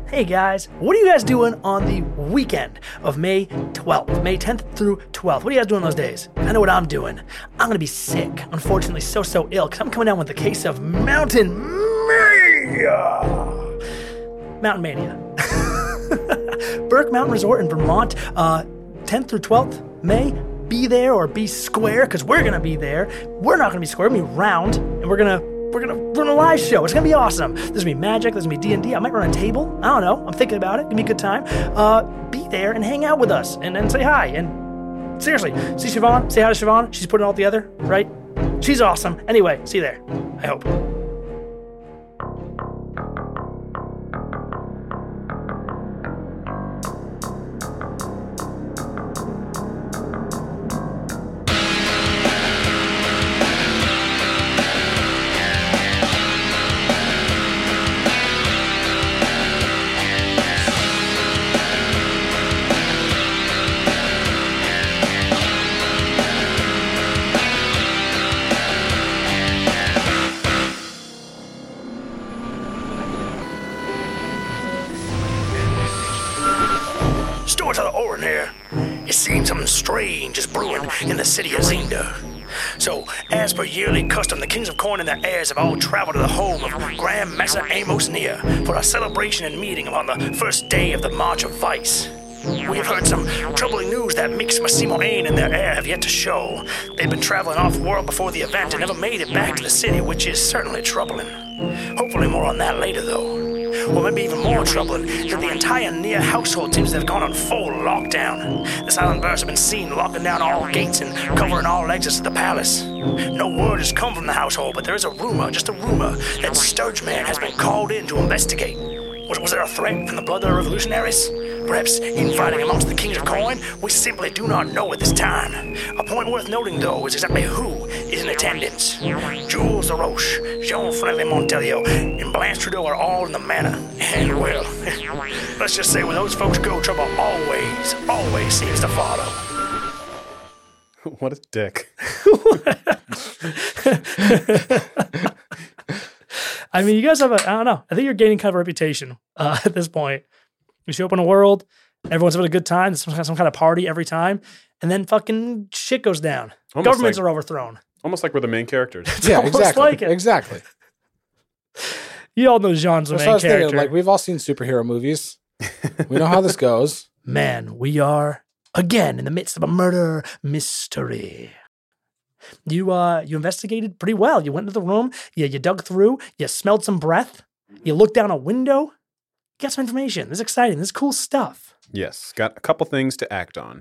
Hey guys, what are you guys doing on the weekend of May 12th, May 10th through 12th? What are you guys doing those days? I know what I'm doing. I'm going to be sick, unfortunately so ill, because I'm coming down with a case of Mountain Mania. Burke Mountain Resort in Vermont, 10th through 12th May. Be there or be square, because we're going to be there. We're not going to be square, we're going to be round, and we're gonna run a live show. It's gonna be awesome. There's gonna be magic. There's gonna be D&D. I might run a table. I don't know. I'm thinking about it. Give me a good time. Be there and hang out with us and say hi. And seriously, see Siobhan. Say hi to Siobhan. She's putting it all together, right? She's awesome. Anyway, see you there. I hope. It seems something strange is brewing in the city of Zenda. So, as per yearly custom, the kings of Corn and their heirs have all traveled to the home of Grand Master Amos Nia for a celebration and meeting on the first day of the March of Vice. We have heard some troubling news that Mix Massimo Ain and their heir have yet to show. They've been traveling off-world before the event and never made it back to the city, which is certainly troubling. Hopefully more on that later, though. Or maybe even more troubling, that the entire Nia household seems to have gone on full lockdown. The Silent Birds have been seen locking down all gates and covering all exits to the palace. No word has come from the household, but there is a rumor, just a rumor, that Sturgeman has been called in to investigate. Was there a threat from the Blood-Letter Revolutionaries? Perhaps infighting amongst the Kings of Coin? We simply do not know at this time. A point worth noting, though, is exactly who is in attendance. Jules LaRoche, Jean-Francois Montelio, and Blanche Trudeau are all in the manor. And, well, let's just say where those folks go, trouble always seems to follow. What a dick. I mean, you guys have I don't know. I think you're gaining kind of a reputation at this point. You show up in a world, everyone's having a good time, there's some kind of party every time, and then fucking shit goes down. Governments are overthrown. Almost like we're the main characters. Yeah, exactly. Like it. Exactly. You all know Jean's the main character. Thinking, like, we've all seen superhero movies. We know how this goes. Man, we are, again, in the midst of a murder mystery. You investigated pretty well. You went into the room, you dug through, you smelled some breath, you looked down a window, you got some information. This is exciting. This is cool stuff. Yes, got a couple things to act on.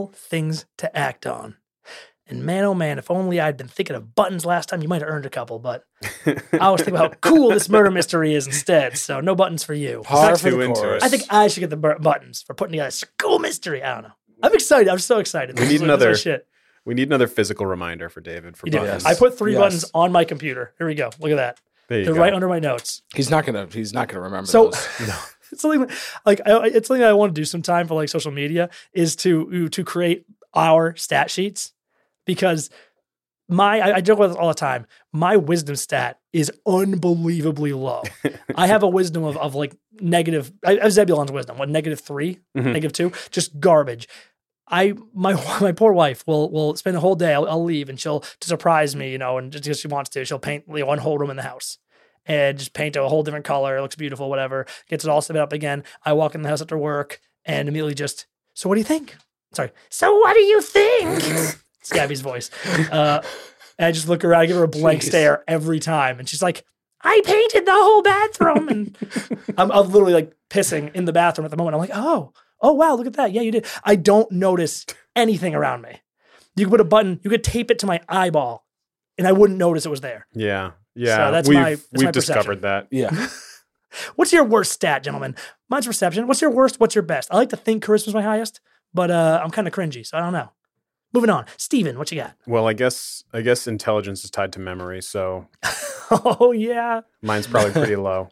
And man, oh man, if only I'd been thinking of buttons last time, you might have earned a couple, but I was thinking about how cool this murder mystery is instead, so no buttons for you. Par for the course. I think I should get the buttons for putting together a cool mystery. I don't know. I'm excited. I'm so excited. We need another shit. We need another physical reminder for David for buttons. I put 3 buttons on my computer. Here we go. Look at that. They're right under my notes. He's not gonna remember those. No. It's something it's something I want to do sometime for like social media is to create our stat sheets, because I joke about this all the time. My wisdom stat is unbelievably low. I have a wisdom of like negative. I have Zebulon's wisdom. What, -3, -2, just garbage. My poor wife will spend the whole day. I'll leave and she'll to surprise me, and just because she wants to, she'll paint one whole room in the house and just paint a whole different color. It looks beautiful, whatever. Gets it all set up again. I walk in the house after work and immediately just, so what do you think? Sorry. So what do you think? It's Gabby's voice. And I just look around, I give her a blank stare every time. And she's like, I painted the whole bathroom. And I'm literally like pissing in the bathroom at the moment. I'm like, oh wow, look at that. Yeah, you did. I don't notice anything around me. You could put a button, you could tape it to my eyeball, and I wouldn't notice it was there. Yeah. So that's we've my discovered that. Yeah. What's your worst stat, gentlemen? Mine's perception. What's your worst? What's your best? I like to think charisma's my highest, but I'm kind of cringy, so I don't know. Moving on. Steven, what you got? Well, I guess intelligence is tied to memory, so oh yeah. Mine's probably pretty low.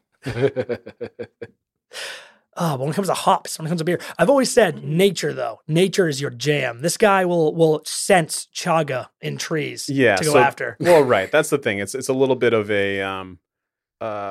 But when it comes to hops, when it comes to beer, I've always said nature, though. Nature is your jam. This guy will sense chaga in trees to go after. Well, right. That's the thing. It's a little bit of a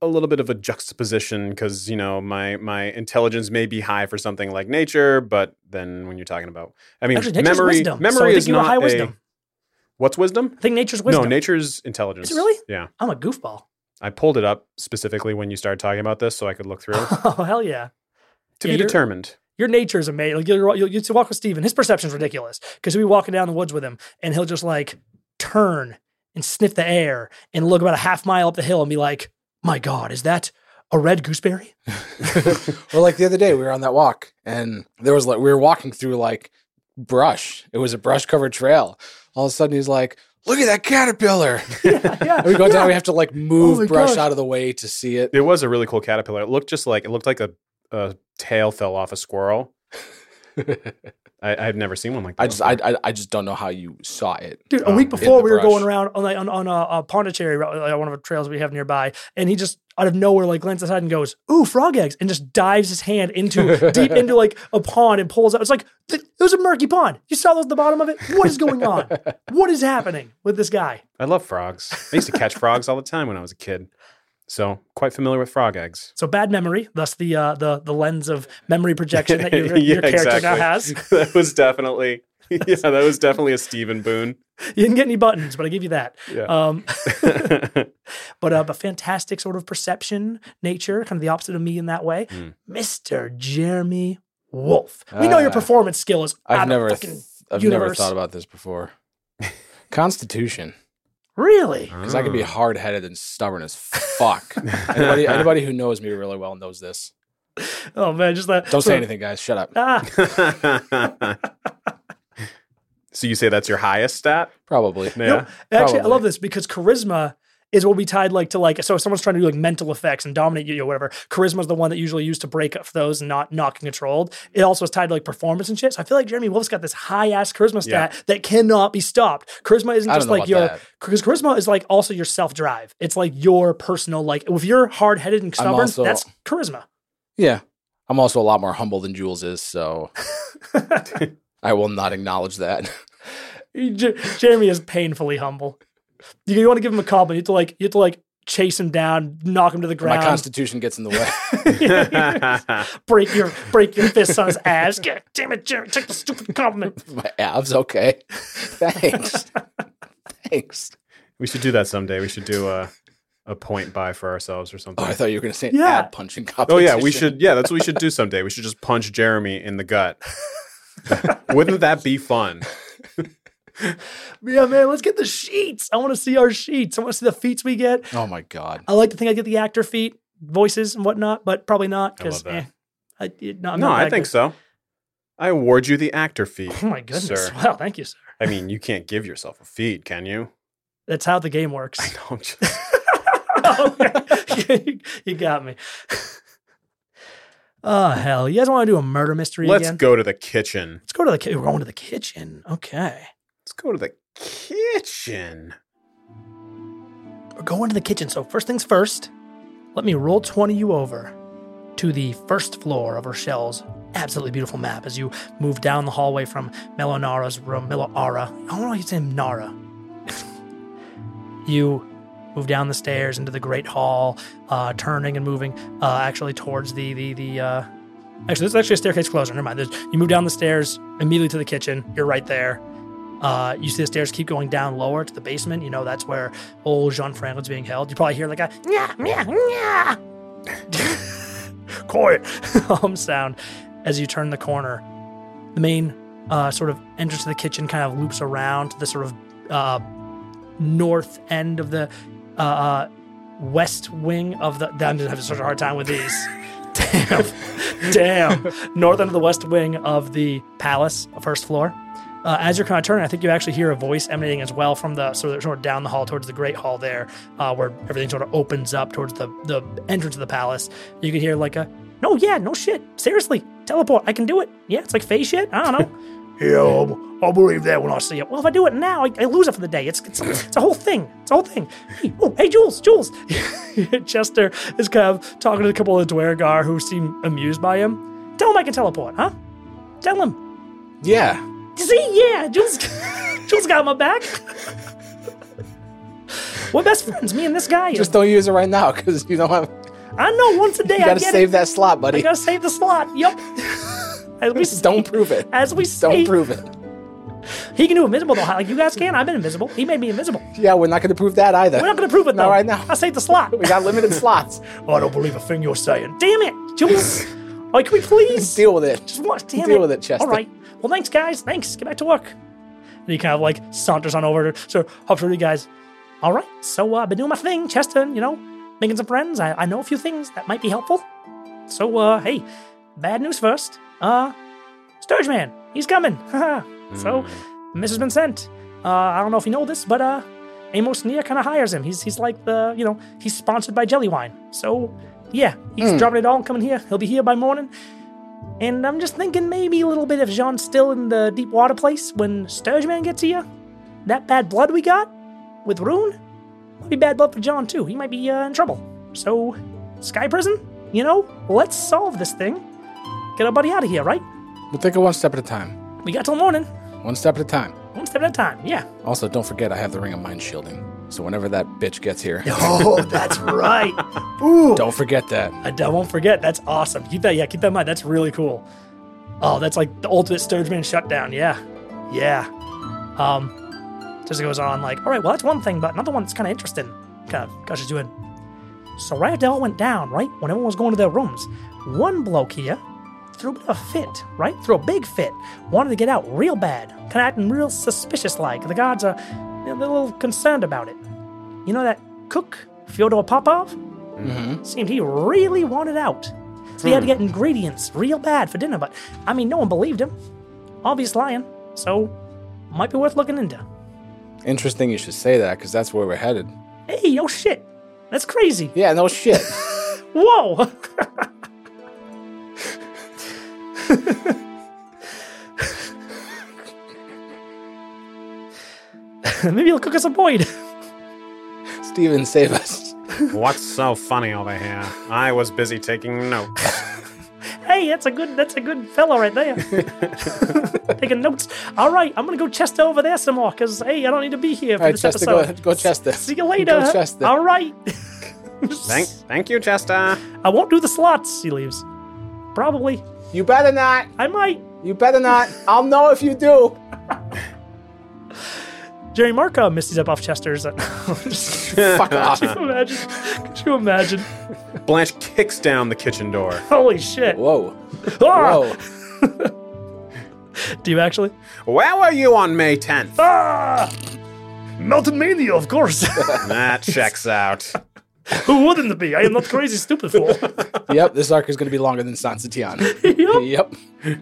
a little bit of a juxtaposition because, my intelligence may be high for something like nature, but then when you're talking about, Actually, nature's wisdom. So I memory think is you have not high wisdom. What's wisdom? I think nature's wisdom. No, nature's intelligence. Is it really? Yeah. I'm a goofball. I pulled it up specifically when you started talking about this so I could look through. Oh, hell yeah. To be determined. Your nature is amazing. Like you'll walk with Steven. His perception's ridiculous because he'll be walking down the woods with him and he'll just like turn and sniff the air and look about a half mile up the hill and be like, my God, is that a red gooseberry? Well, like the other day we were on that walk and there was we were walking through like brush. It was a brush covered trail. All of a sudden he's like, look at that caterpillar. Yeah. We go down, we have to like move brush gosh. out of the way to see it. It was a really cool caterpillar. It looked like a tail fell off a squirrel. I've never seen one like that. I just don't know how you saw it. Dude, a week before we were brush. going around on Pondicherry, one of the trails we have nearby, and he just out of nowhere like glanced aside and goes, "Ooh, frog eggs!" and just dives his hand deep into like a pond and pulls out. It's like it was a murky pond. You saw those at the bottom of it. What is going on? What is happening with this guy? I love frogs. I used to catch frogs all the time when I was a kid. So quite familiar with frog eggs. So bad memory, thus the lens of memory projection that your character now has. That was definitely a Stephen Boone. You didn't get any buttons, but I give you that. Yeah. But fantastic sort of perception, nature, kind of the opposite of me in that way. Mr. Jeremy Wolf. We know your performance skill is I've out never of fucking I've universe. never thought about this before. Constitution. Really? Because I can be hard-headed and stubborn as fuck. Anybody who knows me really well knows this. Oh man, just that. Don't say anything, guys. Shut up. So you say that's your highest stat? Probably. Yeah. No, actually, I Probably. love this because charisma is what we tied so if someone's trying to do like mental effects and dominate you or whatever, charisma is the one that usually used to break up those and not controlled. It also is tied to like performance and shit. So I feel like Jeremy Wolf's got this high ass charisma stat that cannot be stopped. Charisma isn't I just don't know like about that. because charisma is like also your self drive. It's like your personal like if you're hard headed and stubborn, also- that's charisma. Yeah. I'm also a lot more humble than Jules is, so I will not acknowledge that. Jeremy is painfully humble. You want to give him a compliment. You have to like chase him down, knock him to the ground. My constitution gets in the way. break your fists on his ass. God damn it, Jeremy, take the stupid compliment. My abs, okay. Thanks. Thanks. We should do that someday. We should do a point buy for ourselves or something. Oh, I thought you were going to say Yeah. ab punching Oh competition. yeah, we should. Yeah, that's what we should do someday. We should just punch Jeremy in the gut. Wouldn't that be fun? Yeah, man, let's get the sheets. I want to see our sheets. I want to see the feats we get. Oh my God. I like to think I get the actor feat, voices and whatnot, but probably not because I love that. I'm No, not I that think good. so. I award you the actor feat. Oh my goodness. sir. Wow, thank you, sir. I mean, you can't give yourself a feat, can you? That's how the game works. I don't. Okay. You got me. Oh, hell. You guys want to do a murder mystery Let's again? go to the kitchen. Let's go to the kitchen. We're going to the kitchen. Okay. Let's go to the kitchen. We're going to the kitchen. So first things first, let me roll 20 you over to the first floor of Rochelle's absolutely beautiful map as you move down the hallway from Melonara's room. Meloara. I don't know why you say Nara. You move down the stairs into the great hall, turning and moving actually towards actually, there's actually a staircase closer. Never mind. You move down the stairs immediately to the kitchen. You're right there. You see the stairs keep going down lower to the basement. You know that's where old Jean Franklin's being held. You probably hear like a nya, nya, nya. Quiet sound as you turn the corner. The main sort of entrance to the kitchen kind of loops around to the sort of north end of the west wing of the. I'm just having such a hard time with these. Damn. North end of the west wing of the palace, first floor. As you're kind of turning, I think you actually hear a voice emanating as well from the sort of down the hall towards the great hall there, where everything sort of opens up towards the entrance of the palace. You can hear like a, no shit, seriously, teleport, I can do it. Yeah, it's like phase shit. I don't know. Yeah, I'll believe that when I see it. Well, if I do it now, I lose it for the day. It's a whole thing. It's a whole thing. Hey, Jules. Chester is kind of talking to a couple of the Dwergar who seem amused by him. Tell him I can teleport, huh? Tell him. Yeah. See, yeah, Jules got my back. We're best friends, me and this guy. Just don't use it right now because you don't have. I know once a day You I got to get save it. that slot, I buddy. gotta save the slot. Yep. As we say, Don't prove it. As we Don't say, prove it. he can do invisible though. Like you guys can. I've been invisible. He made me invisible. Yeah, we're not going to prove that either. We're not gonna prove it though. Not right now. I saved the slot. We got limited slots. Oh, I don't believe a thing you're saying. Damn it, Jules. Oh, can we please? Deal with it. Just what? Damn Deal it. with it, Chester. All right. Well, thanks, guys. Thanks. Get back to work. And he kind of like saunters on over, so hops over to you guys. All right. So I've been doing my thing, Chester. You know, making some friends. I know a few things that might be helpful. So hey, bad news first. Sturge Man, he's coming. So, message has been sent. I don't know if you know this, but Amos Nia kind of hires him. He's like the, you know, he's sponsored by Jelly Wine. So, yeah, he's dropping it all and coming here. He'll be here by morning. And I'm just thinking maybe a little bit if Jean's still in the deep water place when Sturge Man gets here. That bad blood we got with Rune might be bad blood for John too. He might be in trouble. So, Sky Prison, you know, let's solve this thing. Get our buddy out of here, right? We'll take it one step at a time. We got till morning. One step at a time. One step at a time, yeah. Also, don't forget I have the Ring of Mind shielding. So whenever that bitch gets here, Oh, that's right. Ooh. don't forget that. I won't forget. That's awesome. Keep that in mind. That's really cool. Oh, that's like the ultimate Sturgeman shutdown. Yeah. Yeah. Just goes on like, all right, well, that's one thing, but another one that's kind of interesting. Kind of gushes you in. So right after it all went down, right, when everyone was going to their rooms, one bloke here threw a bit of a fit, right? Threw a big fit. Wanted to get out real bad. Kind of acting real suspicious-like. The guards are a little concerned about it. You know that cook, Fyodor Popov? Mm-hmm. Seemed he really wanted out. So he had to get ingredients real bad for dinner, but, I mean, no one believed him. Obvious lying. So, might be worth looking into. Interesting you should say that, because that's where we're headed. Hey, no shit. That's crazy. Yeah, no shit. Whoa! Maybe he'll cook us a boyd. Steven, save us. What's so funny over here? I was busy taking notes. Hey, that's a good fellow right there. Taking notes. All right, I'm gonna go Chester over there some more, because hey, I don't need to be here for All right, this Chester, episode. go Chester. See you later. Go Chester. All right. Thank you, Chester. I won't do the slots. He leaves. Probably. You better not. I might. You better not. I'll know if you do. Jerry Marco misses up off Chester's. Fuck off. Could you imagine? Blanche kicks down the kitchen door. Holy shit. Whoa. Ah! Whoa. Do you actually? Where were you on May 10th? Ah! Melted Mania, of course. That checks out. Who wouldn't it be? I am not crazy stupid fool. Yep, this arc is going to be longer than San Satian. Yep.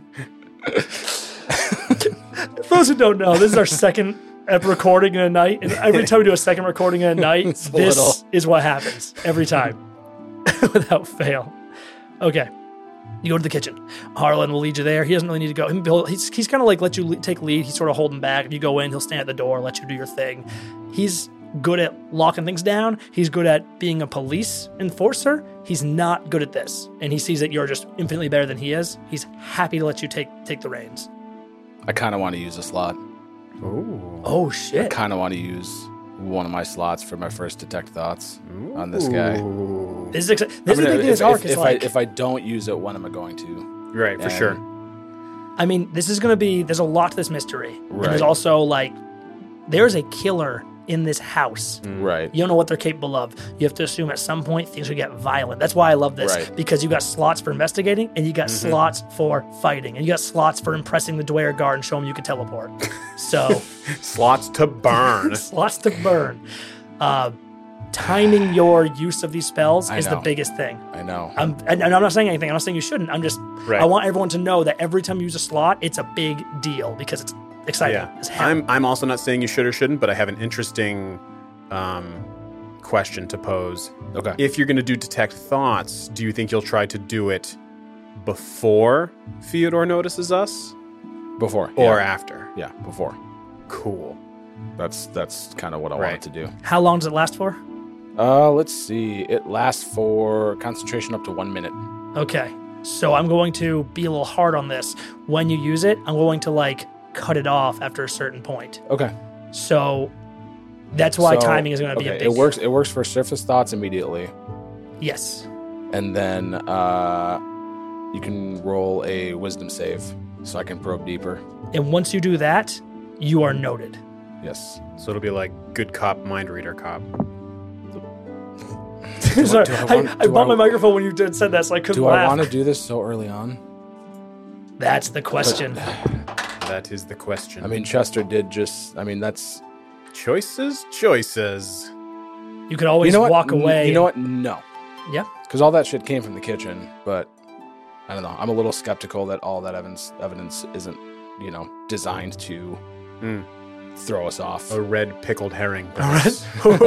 For those who don't know, this is our second recording in a night, and every time we do a second recording in a night, It's a this little. is what happens every time, without fail. Okay, you go to the kitchen. Harlan will lead you there. He doesn't really need to go. He's kind of like let you take lead. He's sort of holding back. If you go in, he'll stand at the door, let you do your thing. He's good at locking things down. He's good at being a police enforcer. He's not good at this, and he sees that you're just infinitely better than he is. He's happy to let you take the reins. I kind of want to use a slot. Ooh. Oh I shit! kind of want to use one of my slots for my first detect thoughts on this guy. Ooh. This is the big thing. This arc is like. if I don't use it, when am I going to? Right, for And- sure. I mean, this is going to be, there's a lot to this mystery. And there's Right. also, like, there's a killer in this house. Right. You don't know what they're capable of. You have to assume at some point things will get violent. That's why I love this. Right. Because you got slots for investigating, and you got slots for fighting, and you got slots for impressing the Dwyer guard and showing you can teleport. So, Slots to burn. slots to burn. Timing your use of these spells I is the know. biggest thing. I know. And I'm not saying anything. I'm not saying you shouldn't. I'm just, Right. I want everyone to know that every time you use a slot, it's a big deal because it's exciting. Yeah. as hell. I'm also not saying you should or shouldn't, but I have an interesting question to pose. Okay. If you're going to do detect thoughts, do you think you'll try to do it before Fyodor notices us Before. or yeah. after? Yeah, before. Cool. That's kind of what I Right. wanted to do. How long does it last for? Let's see. It lasts for concentration up to 1 minute. Okay. So I'm going to be a little hard on this. When you use it, I'm going to like cut it off after a certain point. Okay. So That's why So, timing is going to be a okay, big... It works for surface thoughts immediately, Yes. and then you can roll a wisdom save, so I can probe deeper. And once you do that, you are noted. Yes. So it'll be like good cop, mind reader cop. Sorry, do I I want- bumped my microphone when you said that, so I couldn't Do I laugh. want to do this so early on? That's the question. That is the question. I mean, Chester did just. I mean, that's. choices. You could always You know what? walk away. You know what? No. Yeah. Because all that shit came from the kitchen, but I don't know. I'm a little skeptical that all that evidence isn't, designed to throw us off. A red pickled herring. All right.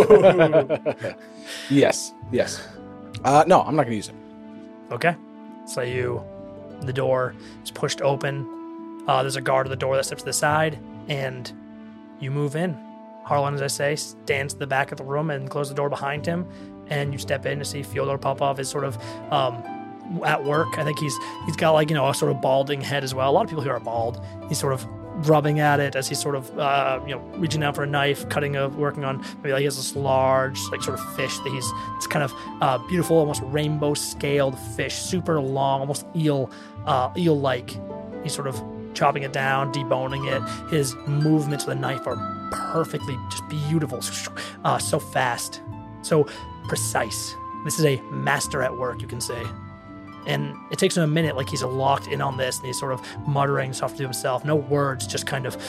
Yes. No, I'm not going to use it. Okay. So the door is pushed open. There's a guard at the door that steps to the side, and you move in. Harlan, as I say, stands at the back of the room and closes the door behind him, and you step in to see Fyodor Popov is sort of at work. I think he's got a sort of balding head as well. A lot of people here are bald. He's sort of rubbing at it as he's sort of reaching down for a knife, working on maybe he has this large sort of fish that it's kind of beautiful, almost rainbow scaled fish, super long, almost eel-like. He's sort of chopping it down, deboning it. His movements with a knife are perfectly just beautiful, so fast, so precise. This is a master at work, you can say. And it takes him a minute, like he's locked in on this, and he's sort of muttering stuff to himself. No words, just kind of,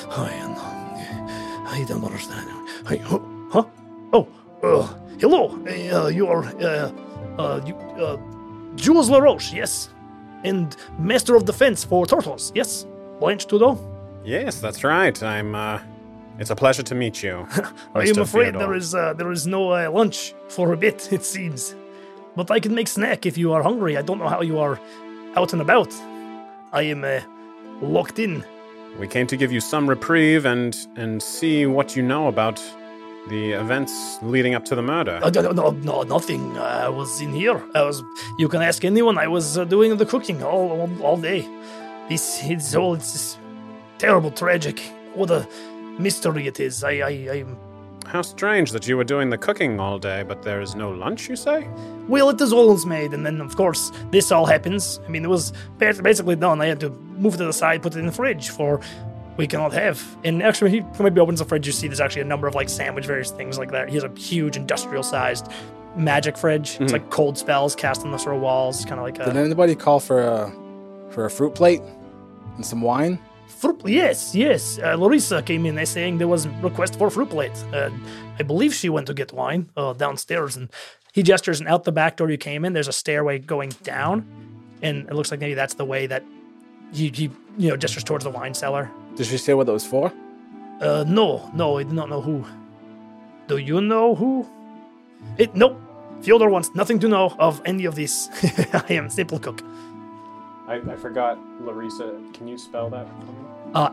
I don't understand. Huh? Oh, hello. You are, Jules LaRoche, yes. And Master of Defense for Turtles, yes. Blanche Trudeau. Yes, that's right. It's a pleasure to meet you. I am afraid Fyodor. there is no lunch for a bit, it seems. But I can make snack if you are hungry. I don't know how you are out and about. I am locked in. We came to give you some reprieve and see what you know about the events leading up to the murder. No, nothing. I was in here. You can ask anyone. I was doing the cooking all day. It's terrible, tragic. What a mystery it is. I'm... How strange that you were doing the cooking all day, but there is no lunch, you say? Well, it is almost made, and then, of course, this all happens. I mean, it was basically done. I had to move it to the side, put it in the fridge for we cannot have. And actually, he maybe opens the fridge, you see there's actually a number of, sandwich, various things like that. He has a huge industrial-sized magic fridge. It's like cold spells cast on the sort of walls, kind of like a... Did anybody call for a fruit plate and some wine? Yes. Larissa came in saying there was a request for a fruit plate. I believe she went to get wine downstairs, and he gestures, and out the back door you came in, there's a stairway going down, and it looks like maybe that's the way that he gestures towards the wine cellar. Did she say what that was for? No, I do not know who. Do you know who? Nope. Fyodor wants nothing to know of any of this. I am simple cook. I forgot, Larissa. Can you spell that for me?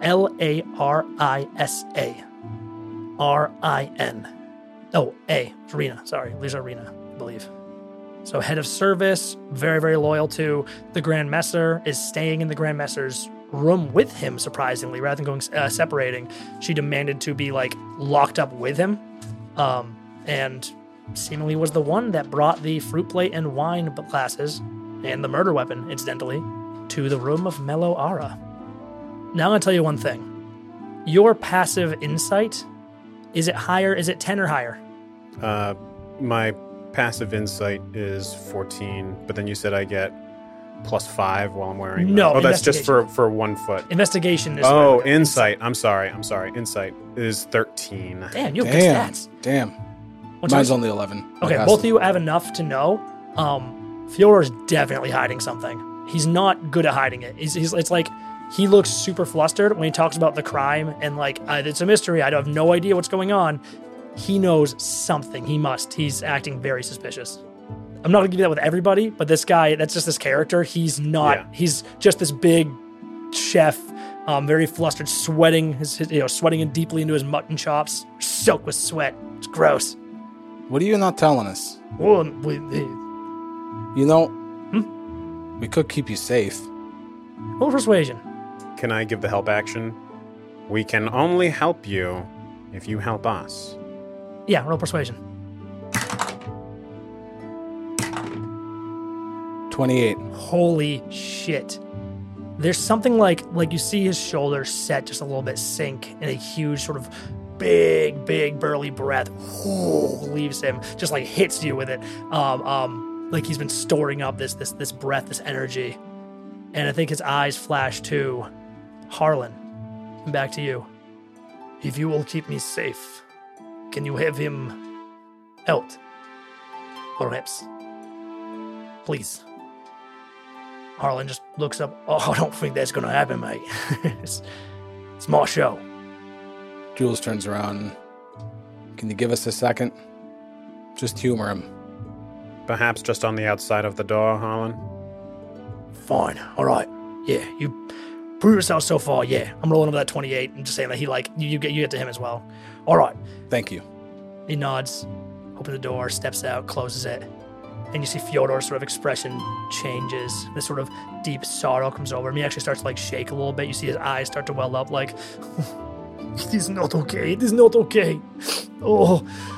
Larissa RIN. Oh, A. Rena. Sorry. Lisa Rena, I believe. So head of service, very, very loyal to the Grand Messer, is staying in the Grand Messer's room with him, surprisingly, rather than going separating. She demanded to be locked up with him, and seemingly was the one that brought the fruit plate and wine glasses and the murder weapon, incidentally, to the room of Mello Ara. Now I'm going to tell you one thing. Your passive insight, is it higher? Is it 10 or higher? My passive insight is 14, but then you said I get +5 while I'm wearing No, that. Oh, that's just investigation. for 1 foot. Investigation is... Oh, insight. I'm sorry. Insight is 13. Damn, you have good stats. Damn. What's Mine's yours? only 11. Okay, My both of passive. you have enough to know. Fyodor's definitely hiding something. He's not good at hiding it. It's like he looks super flustered when he talks about the crime and it's a mystery. I have no idea what's going on. He knows something. He's acting very suspicious. I'm not going to give you that with everybody, but this guy, that's just this character. He's not. Yeah. He's just this big chef, very flustered, sweating, sweating in deeply into his mutton chops, soaked with sweat. It's gross. What are you not telling us? Well, You know, we could keep you safe. roll persuasion. Can I give the help action? We can only help you if you help us. Yeah, roll persuasion. 28. Holy shit. There's something like you see his shoulders set just a little bit sink, and a huge sort of big burly breath leaves him, just like hits you with it. Like he's been storing up this breath, this energy. And I think his eyes flash to Harlan. Back to you. If you will keep me safe, can you have him out? Perhaps. Please. Harlan just looks up. Oh, I don't think that's going to happen, mate. it's my show. Jules turns around. Can you give us a second? Just humor him. Perhaps just on the outside of the door, Harlan. Fine. All right. Yeah, you prove yourself so far. Yeah, I'm rolling over that 28 and just saying that he you get to him as well. All right. Thank you. He nods, opens the door, steps out, closes it. And you see Fyodor's sort of expression changes. This sort of deep sorrow comes over him. He actually starts to shake a little bit. You see his eyes start to well up like, it is not okay. It is not okay. Oh.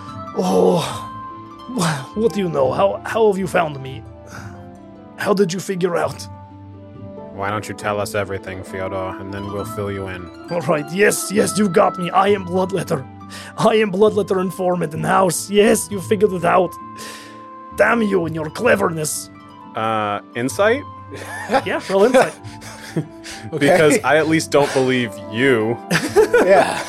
What do you know? How have you found me? How did you figure out? Why don't you tell us everything, Fyodor, and then we'll fill you in. All right. Yes, you got me. I am Bloodletter. I am Bloodletter informant in the house. Yes, you figured it out. Damn you and your cleverness. Insight? Yeah, roll insight. Okay. Because I at least don't believe you. Yeah.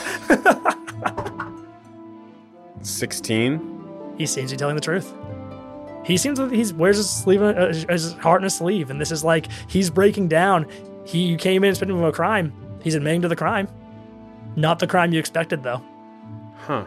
16? He seems to be telling the truth. He seems that he wears his sleeve, his heart in his sleeve, and this is like he's breaking down. He came in spending a crime. He's admitting to the crime. Not the crime you expected, though. Huh.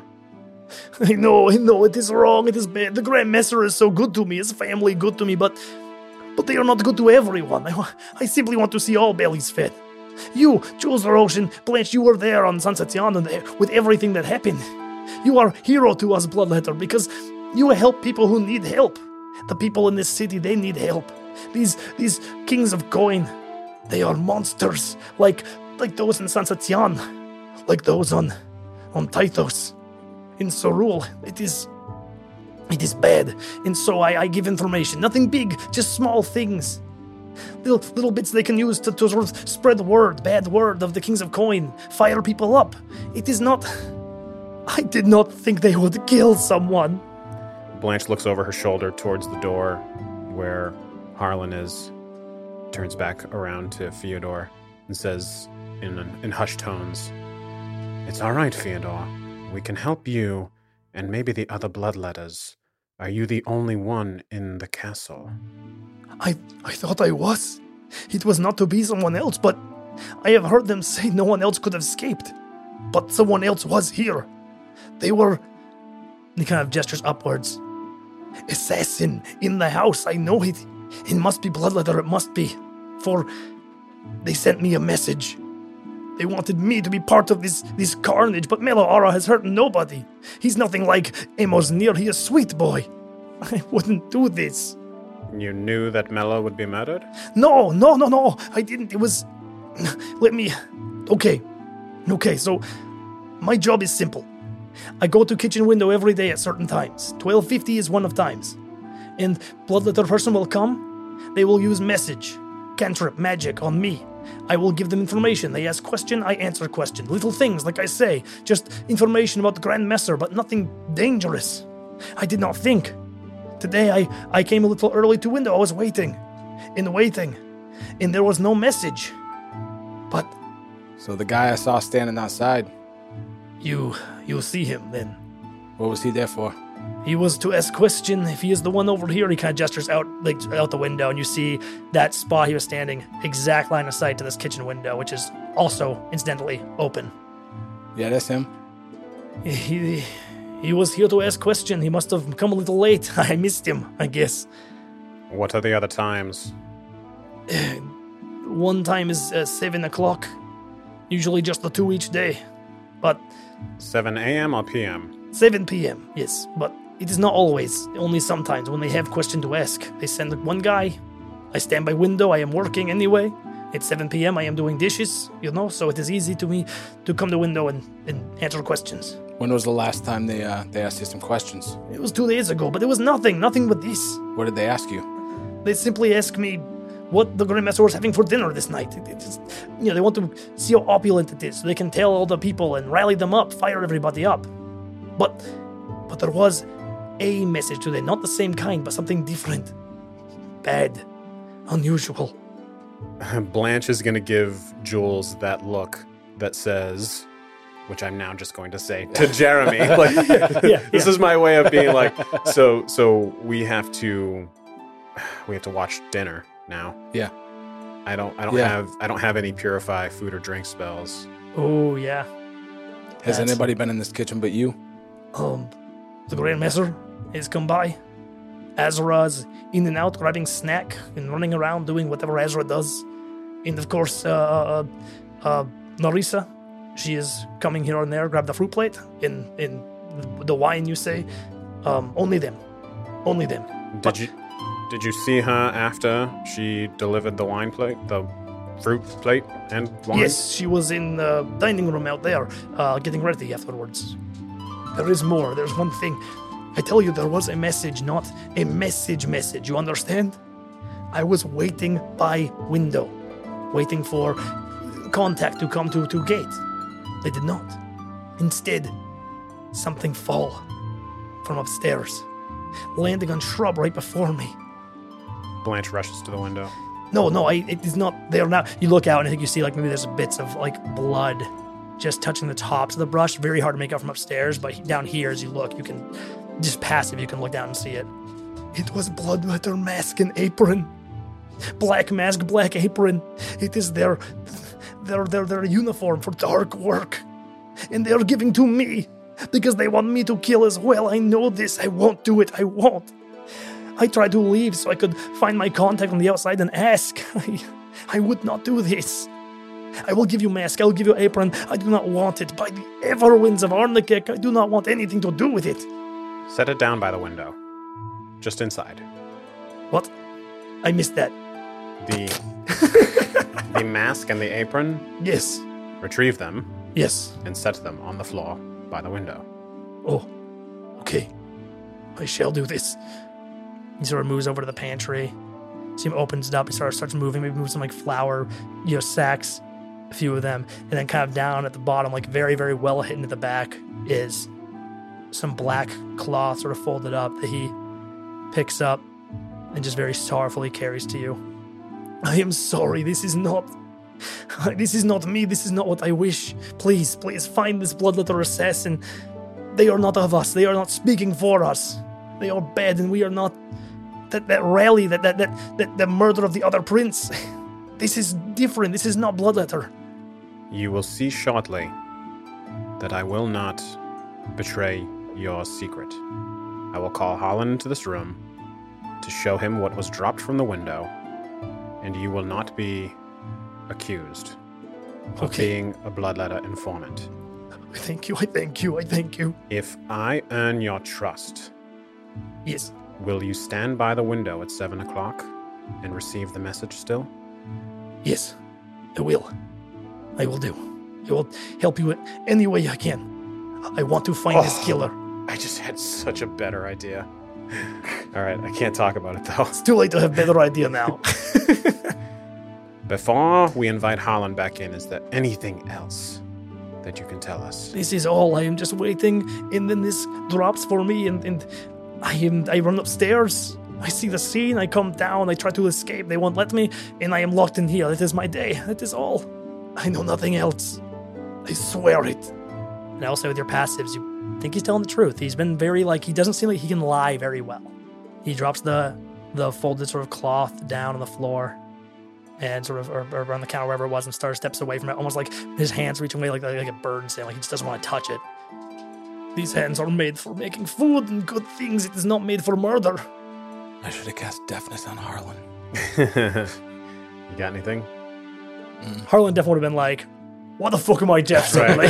I know, it is wrong, it is bad. The Grand Messer is so good to me, his family good to me, but they are not good to everyone. I simply want to see all bellies fed. You, Jules Roshan, Blanche, you were there on Sunset Island with everything that happened. You are hero to us, Bloodletter, because you help people who need help. The people in this city, they need help. These kings of coin, they are monsters, like those in Sunset Island, like those on Tythos. In Sorul, it is bad, and so I give information. Nothing big, just small things. Little bits they can use to sort of spread the bad word of the Kings of Coin, fire people up. It is not... I did not think they would kill someone. Blanche looks over her shoulder towards the door where Harlan is, turns back around to Fyodor, and says in hushed tones, "It's all right, Fyodor. We can help you, and maybe the other bloodletters. Are you the only one in the castle?" I thought I was. It was not to be someone else, but I have heard them say no one else could have escaped. But someone else was here. They were... He kind of gestures upwards. Assassin in the house, I know it. It must be Bloodletter, it must be. For they sent me a message. They wanted me to be part of this carnage, but Meloara has hurt nobody. He's nothing like Amos Near. He is a sweet boy. I wouldn't do this. You knew that Melo would be murdered? No. I didn't. It was... Let me... Okay, so my job is simple. I go to kitchen window every day at certain times. 12:50 is one of times. And Bloodletter person will come. They will use message, cantrip, magic on me. I will give them information. They ask question, I answer question. Little things, like I say. Just information about the Grand Messer, but nothing dangerous. I did not think. Today I came a little early to window. I was waiting. And there was no message. But... So the guy I saw standing outside, You see him then. what was he there for? He was to ask question if he is the one over here. He kind of gestures out the window, and you see that spot he was standing, exact line of sight to this kitchen window, which is also incidentally open. Yeah, that's him. He was here to ask question. He must have come a little late. I missed him, I guess. What are the other times? One time is 7 o'clock. Usually just the 2 each day. But 7 a.m. or p.m.? 7 p.m., yes. But it is not always. Only sometimes when they have question to ask. They send one guy. I stand by window. I am working anyway. It's 7 p.m. I am doing dishes, so it is easy to me to come to window and answer questions. When was the last time they asked you some questions? It was 2 days ago, but it was nothing but this. What did they ask you? They simply asked me what the Grand Master was having for dinner this night. It just, they want to see how opulent it is, so they can tell all the people and rally them up, fire everybody up. But there was a message today, not the same kind, but something different. Bad. Unusual. Blanche is going to give Jules that look that says, which I'm now just going to say to Jeremy, like, this is my way of being like, so we have to watch dinner now. Yeah. I don't have any purify food or drink spells. Oh, yeah. Has anybody been in this kitchen but you? The Grand Master has come by. Azra's in and out, grabbing snack and running around doing whatever Azra does. And of course, Narissa, she is coming here and there, grab the fruit plate in the wine, you say. Only them. Did you see her after she delivered the wine plate, the fruit plate and wine? Yes, she was in the dining room out there, getting ready afterwards. There is more. There's one thing. I tell you, there was a message, not a message. You understand? I was waiting by window, waiting for contact to come to gate. They did not. Instead, something fall from upstairs, landing on shrub right before me. Blanche rushes to the window. No, it is not there now. You look out and I think you see maybe there's bits of blood just touching the tops of the brush. Very hard to make out from upstairs, but down here as you look, you can just passive. You can look down and see it. It was Bloodletter mask and apron. Black mask, black apron. It is their uniform for dark work, and they are giving to me because they want me to kill as well. I know this. I won't do it. I won't. I tried to leave so I could find my contact on the outside and ask. I would not do this. I will give you mask. I will give you apron. I do not want it. By the Everwinds of Arnikek, I do not want anything to do with it. Set it down by the window. Just inside. What? I missed that. The mask and the apron? Yes. Retrieve them. Yes. And set them on the floor by the window. Oh, okay. I shall do this. He sort of moves over to the pantry. See him opens it up. He starts moving. Maybe moves some flour, sacks, a few of them, and then kind of down at the bottom, very, very well hidden at the back, is some black cloth sort of folded up that he picks up and just very sorrowfully carries to you. I am sorry. This is not me. This is not what I wish. Please find this Bloodletter assassin. They are not of us. They are not speaking for us. They are bad, and we are not. That rally, that murder of the other prince. This is different. This is not Bloodletter. You will see shortly that I will not betray your secret. I will call Harlan into this room to show him what was dropped from the window, and you will not be accused of being a Bloodletter informant. I thank you. If I earn your trust, yes, will you stand by the window at 7 o'clock and receive the message still? Yes, I will. I will do. I will help you in any way I can. I want to find this killer. I just had such a better idea. All right, I can't talk about it, though. It's too late to have a better idea now. Before we invite Harlan back in, is there anything else that you can tell us? This is all. I am just waiting, and then this drops for me, and I run upstairs. I see the scene. I come down. I try to escape. They won't let me, and I am locked in here. That is my day. That is all. I know nothing else. I swear it. And also with your passives, you think he's telling the truth. He's been very, he doesn't seem like he can lie very well. He drops the folded sort of cloth down on the floor and sort of, or on the counter, wherever it was, and steps away from it, almost like his hands reach away like a bird and saying, he just doesn't want to touch it. These hands are made for making food and good things. It is not made for murder. I should have cast deafness on Harlan. You got anything? Harlan definitely would have been like, what the fuck am I deaf suddenly?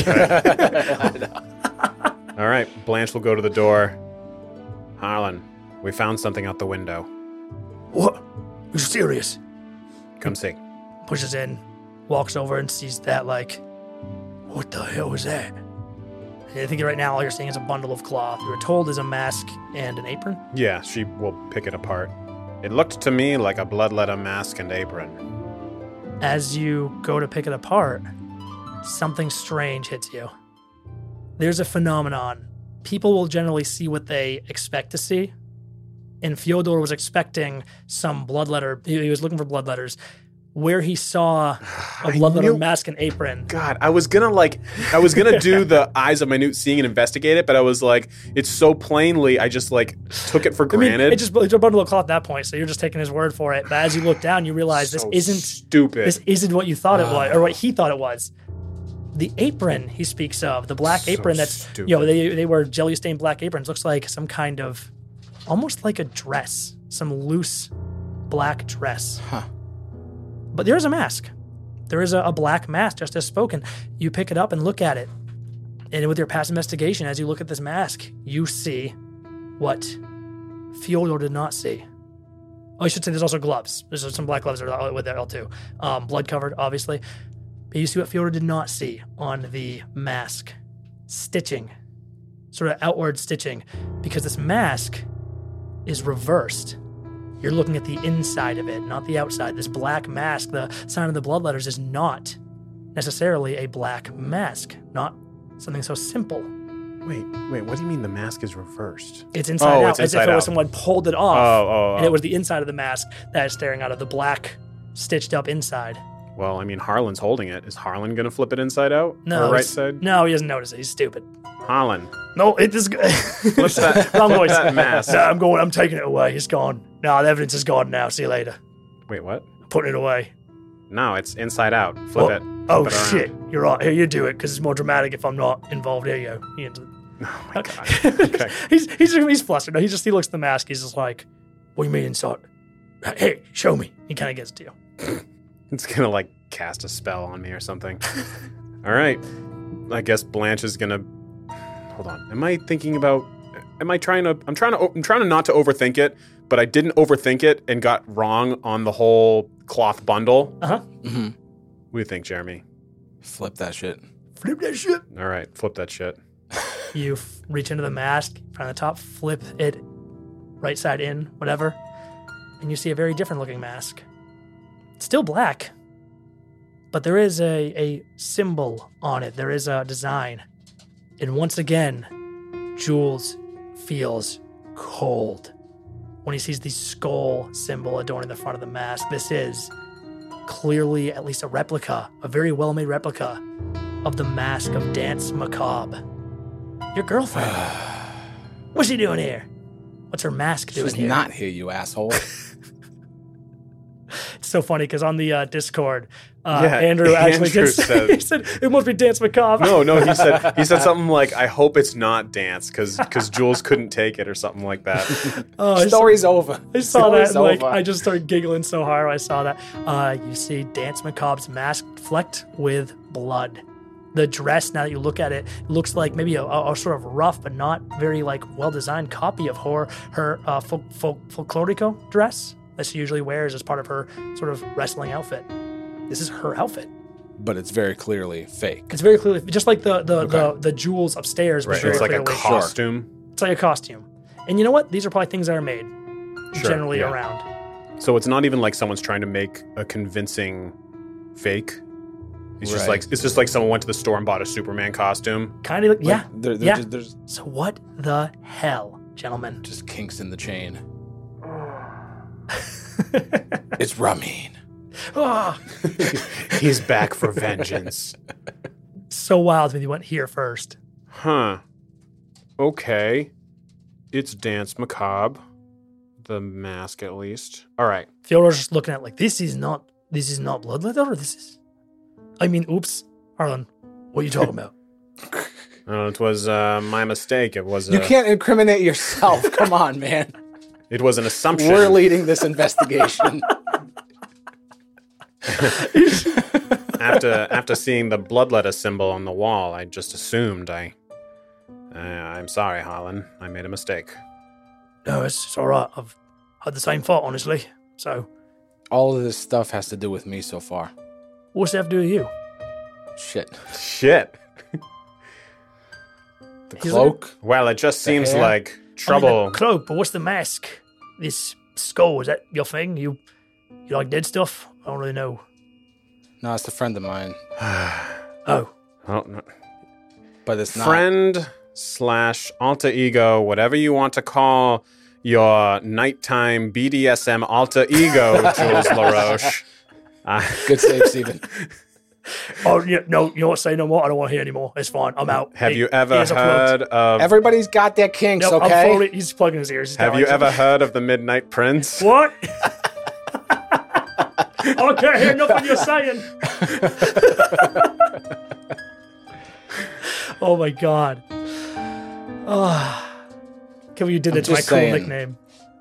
All right, Blanche will go to the door. Harlan, we found something out the window. What? You're serious? Come see. Pushes in, walks over and sees that what the hell was that? I think right now all you're seeing is a bundle of cloth. You were told is a mask and an apron. Yeah, she will pick it apart. It looked to me like a bloodletter mask and apron. As you go to pick it apart, something strange hits you. There's a phenomenon. People will generally see what they expect to see. And Fyodor was expecting some bloodletter. He was looking for bloodletters. Where he saw a bloodletter mask and apron. God, I was gonna do the eyes of minute seeing and investigate it, but I was like, it's so plainly, I just like took it for granted. It's a bundle of cloth at that point, so you're just taking his word for it. But as you look down, you realize So this isn't stupid. This isn't what you thought it was, or what he thought it was. The apron he speaks of, the black So apron that's stupid. they wear jelly stained black aprons, looks like some kind of almost like a dress, some loose black dress. Huh. But there is a mask. There is a black mask, just as spoken. You pick it up and look at it. And with your past investigation, as you look at this mask, you see what Fyodor did not see. Oh, I should say there's also gloves. There's some black gloves with it too. Blood covered, obviously. But you see what Fyodor did not see on the mask. Stitching. Sort of outward stitching. Because this mask is reversed. You're looking at the inside of it, not the outside. This black mask, the sign of the bloodletters, is not necessarily a black mask. Not something so simple. Wait, what do you mean the mask is reversed? It's inside out, it's as if inside it was out. someone pulled it off. Oh. And it was the inside of the mask that is staring out of the black, stitched up inside. Well, I mean, Harlan's holding it. Is Harlan gonna flip it inside out? No, Or right it's- side? No, he doesn't notice it. He's stupid. Harlan. No, it is. Flip that, Wrong flip voice. that mask. No, I'm taking it away. It's gone. No, the evidence is gone now. See you later. Wait, what? Putting it away. No, it's inside out. Flip it. Oh, Flip it around. shit. You're right. Here, you do it, because it's more dramatic if I'm not involved. Here you go. He ends it. Oh my god. Okay. he's flustered. He looks at the mask. He's just like, what do you mean inside? Hey, show me. He kind of gets it to you. It's gonna like cast a spell on me or something. All right. I guess Blanche is gonna. Hold on. Am I trying to not to overthink it, but I didn't overthink it and got wrong on the whole cloth bundle. Uh-huh. Mm-hmm. What do you think, Jeremy? Flip that shit. Flip that shit. All right, flip that shit. You reach into the mask, from the top, flip it right side in, whatever, and you see a very different looking mask. It's still black, but there is a symbol on it. There is a design. And once again, Jules feels cold when he sees the skull symbol adorning the front of the mask. This is clearly at least a replica, a very well-made replica of the mask of Dance Macabre. Your girlfriend. What's she doing here? What's her mask doing She's here? not here, you asshole. It's so funny because on the Discord, Yeah, Andrew actually Andrew said- he said it must be Dance Macabre. No, he said something like, "I hope it's not dance," because Jules couldn't take it or something like that. Oh, Story's over. I saw that. Story's And, like, over. I just started giggling so hard when I saw that. You see Dance Macabre's mask flecked with blood. The dress, now that you look at it, looks like maybe a sort of rough but not very like well-designed copy of her folklorico dress that she usually wears as part of her sort of wrestling outfit. This is her outfit. But it's very clearly fake. It's very clearly just like the jewels upstairs. Was Right, very it's like a clearly- costume. It's like a costume. And you know what? These are probably things that are made Sure, generally yeah. around. So it's not even like someone's trying to make a convincing fake. It's just like someone went to the store and bought a Superman costume. Kind of, yeah. There- yeah. There's So what the hell, gentlemen? just kinks in the chain. It's Ramin. Ah, He's back for vengeance. so wild when you went here first. Huh. Okay. It's Dance Macabre. The mask, at least. All right. Fyodor's just looking at it like, this is not bloodletter. Oops. Harlan, what are you talking about? It was my mistake. It was You can't incriminate yourself. Come on, man. It was an assumption. We're leading this investigation. After seeing the bloodletter symbol on the wall, I just assumed I'm sorry, Harlan. I made a mistake. No, it's all right. I've had the same thought, honestly. So, All of this stuff has to do with me so far. what's that have to do with you? Shit. Shit. The cloak. Well, it just seems hair? like I mean, trouble. the cloak, but what's the mask? This skull, is that your thing? You like dead stuff? I don't really know. No, it's a friend of mine, Oh. Oh, no. but it's not. Friend / alter ego, whatever you want to call your nighttime BDSM alter ego, Jules LaRoche. Good save, Steven. Oh, yeah, no, you know what? Say no more. I don't want to hear anymore. It's fine. I'm out. Have Hey, you ever ears are plugged. heard of? Everybody's got their kinks, Nope, I'm okay? fully, he's plugging his ears. He's Have got you like- ever heard of the Midnight Prince? What? I can't hear nothing you're saying. Oh my god. Oh. Can you did I'm it to my just cool saying. nickname?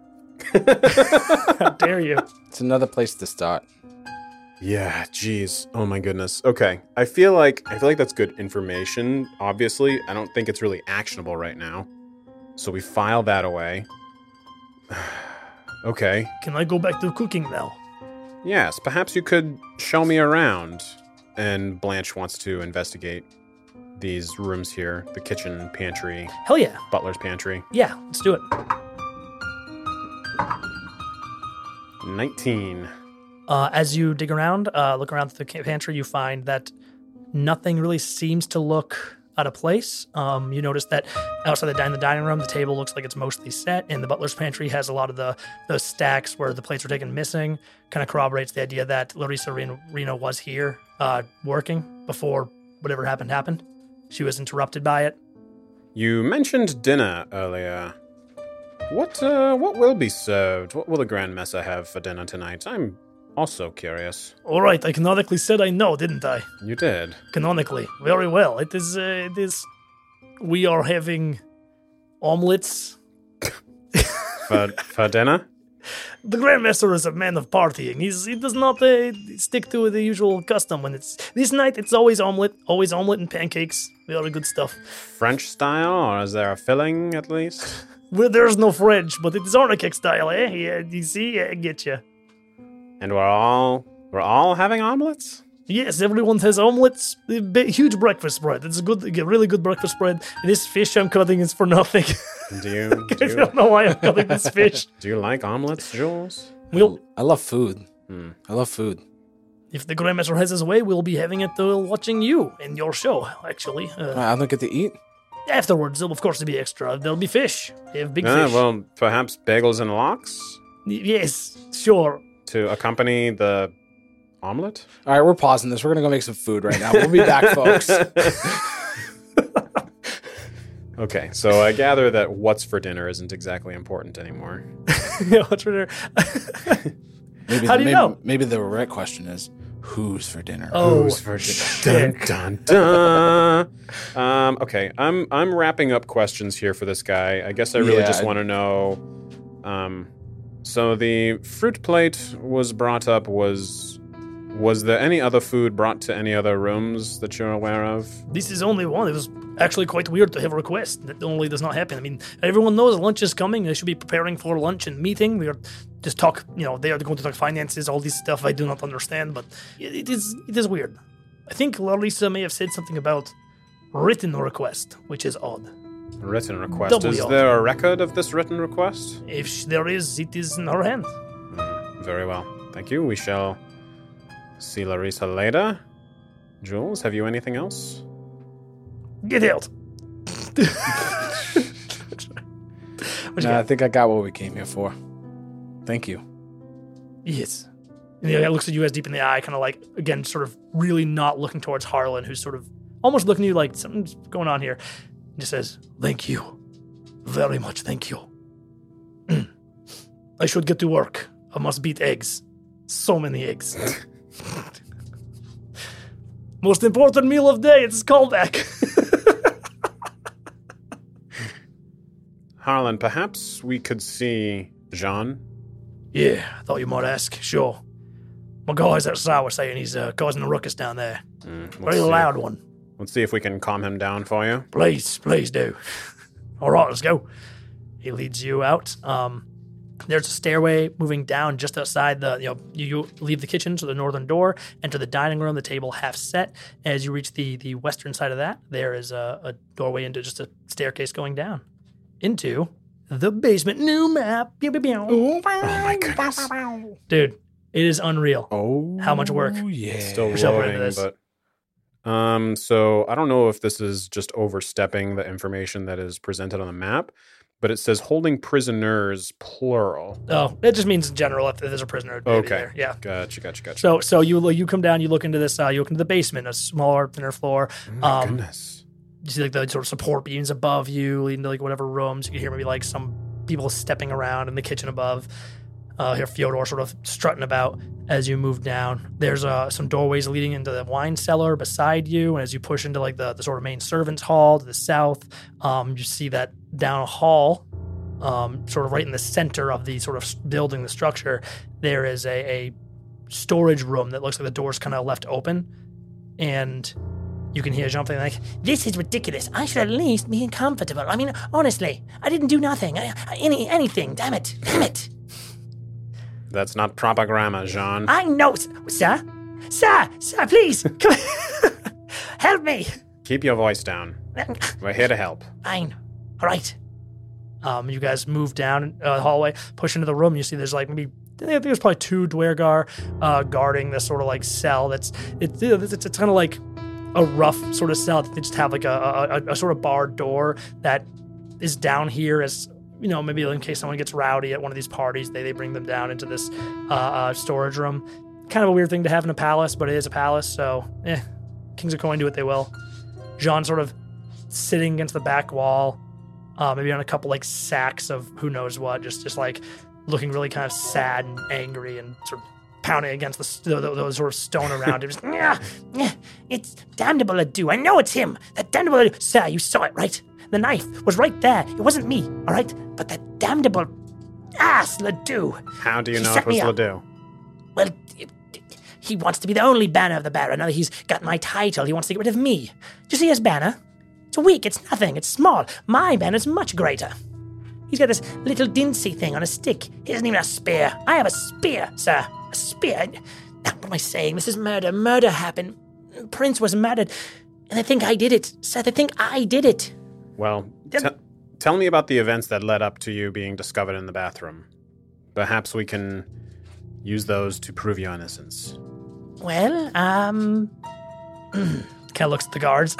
How dare you? It's another place to start. Yeah, jeez. Oh my goodness. Okay. I feel like that's good information, obviously. I don't think it's really actionable right now. So we file that away. Okay. Can I go back to cooking now? Yes, perhaps you could show me around. And Blanche wants to investigate these rooms here, the kitchen, pantry, Hell yeah. butler's pantry. Yeah, let's do it. 19. As you dig around, look around the pantry, you find that nothing really seems to look out of place. You notice that outside the dining room, the table looks like it's mostly set, and the butler's pantry has a lot of the stacks where the plates were taken missing. Kind of corroborates the idea that Larissa Reno was here working before whatever happened. She was interrupted by it. You mentioned dinner earlier. What will be served? What will the Grand Mesa have for dinner tonight? I'm also curious. All right, I canonically said I know, didn't I? You did. Canonically. Very well. It is, we are having omelets. For dinner? The Grandmaster is a man of partying. He does not stick to the usual custom. When it's this night, it's always omelet and pancakes. Very good stuff. French style, or is there a filling at least? Well, there's no French, but it is Arnicek style, eh? Yeah, you see, I get you. And we're all having omelets? Yes, everyone has omelets. Huge breakfast spread. It's a really good breakfast spread. This fish I'm cutting is for nothing. Do I don't know why I'm cutting this fish. you like omelets, Jules? We'll, I love food. I love food. if the Grandmaster has his way, we'll be having it watching you in your show, actually. I don't get to eat. Afterwards, of course, there'll be extra. There'll be fish. They have big Ah, fish. well, perhaps bagels and lox Yes, sure. to accompany the omelet? All right, we're pausing this. We're going to go make some food right now. We'll be back, folks. Okay, so I gather that what's for dinner isn't exactly important anymore. Yeah, what's for dinner? How do you know? Maybe the right question is, who's for dinner? Oh, Who's for dinner? Dun, dun, dun. Okay, I'm wrapping up questions here for this guy. I guess I really Yeah. just want to know. So the fruit plate was brought up. Was there any other food brought to any other rooms that you're aware of? this is only one. It was actually quite weird to have a request. That normally does not happen. I mean, everyone knows lunch is coming. They should be preparing for lunch and meeting. We are just talk. They are going to talk finances, all this stuff I do not understand. But it is weird. I think Larissa may have said something about written request, which is odd. Written request. Doubly Is odd. there a record of this written request? If there is, it is in her hand. Very well. Thank you. We shall see Larissa later. Jules, have you anything else? Get out. I think I got what we came here for. Thank you. Yes. And the guy looks at you as deep in the eye, kind of like, again, sort of really not looking towards Harlan, who's sort of almost looking at you like something's going on here. He just says, thank you. Very much thank you. I should get to work. I must beat eggs. So many eggs. Most important meal of day. It's a callback. Harlan, perhaps we could see Jean? Yeah, I thought you might ask. Sure. My guys outside were saying he's causing a ruckus down there. Very loud one. Let's see if we can calm him down for you. Please do. All right, let's go. He leads you out. There's a stairway moving down just outside you leave the kitchen to the northern door, enter the dining room, the table half set. As you reach the western side of that, there is a doorway into just a staircase going down into the basement. New map. Oh my goodness. Dude, it is unreal. Oh, How much work? Yeah. Still We're still into loading, this. but so I don't know if this is just overstepping the information that is presented on the map, but it says holding prisoners plural. Oh, it just means in general if there's a prisoner. Maybe Okay. there. Yeah. Gotcha. So you come down, you look into this, you look into the basement, a smaller, thinner floor. Oh my goodness. You see like the sort of support beams above you, leading to like whatever rooms. You can hear maybe like some people stepping around in the kitchen above. Hear Fyodor sort of strutting about as you move down. There's some doorways leading into the wine cellar beside you, and as you push into like the sort of main servants' hall to the south, you see that down a hall, sort of right in the center of the sort of building, the structure, there is a storage room that looks like the door's kind of left open, and you can hear something like, This is ridiculous. I should at least be comfortable. I mean, honestly, I didn't do nothing. Anything. Damn it. That's not proper grammar, Jean. I know. Sir, please. Come help me. Keep your voice down. We're here to help. Fine. All right. you guys move down the hallway, push into the room. You see there's like maybe, I think there's probably 2 Dwergar guarding this sort of like cell. It's kind of like a rough sort of cell. They just have like a sort of barred door that is down here as, you know, maybe in case someone gets rowdy at one of these parties, they bring them down into this storage room. Kind of a weird thing to have in a palace, but it is a palace, so Kings of Coin do what they will. Jean sort of sitting against the back wall, maybe on a couple like sacks of who knows what, just like looking really kind of sad and angry and sort of pounding against those sort of stone around him. Just, It's damnable Ledoux. I know it's him. That damnable Ledoux. Sir, you saw it, right? The knife was right there. It wasn't me, all right? But that damnable ass Ledoux. How do you He know set it was me up. Ledoux? Well, he wants to be the only banner of the Baron. Now that he's got my title, he wants to get rid of me. Do you see his banner? It's weak, it's nothing, it's small. My banner's much greater. He's got this little dincy thing on a stick. It isn't even a spear. I have a spear, sir. A spear. Now, what am I saying? This is murder. Murder happened. Prince was murdered. And they think I did it. Sir, they think I did it. Well, tell me about the events that led up to you being discovered in the bathroom. Perhaps we can use those to prove your innocence. Well, kind of looks at the guards.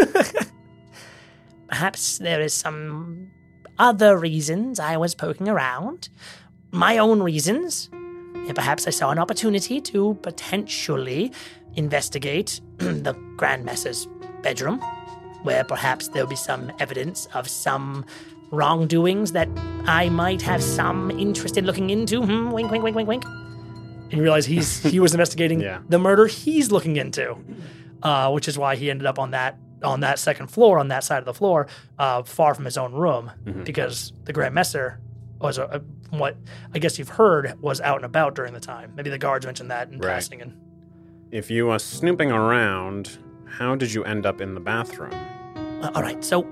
perhaps there is some other reasons I was poking around. My own reasons. And perhaps I saw an opportunity to potentially investigate the Grand Messer's bedroom, where perhaps there'll be some evidence of some wrongdoings that I might have some interest in looking into. Wink, wink, wink, wink, wink. And you realize he was investigating Yeah. the murder he's looking into, which is why he ended up on that second floor, on that side of the floor, far from his own room, because the Grand Messer was what I guess you've heard was out and about during the time. Maybe the guards mentioned that in Right. passing. And If you were snooping around, how did you end up in the bathroom? All right, so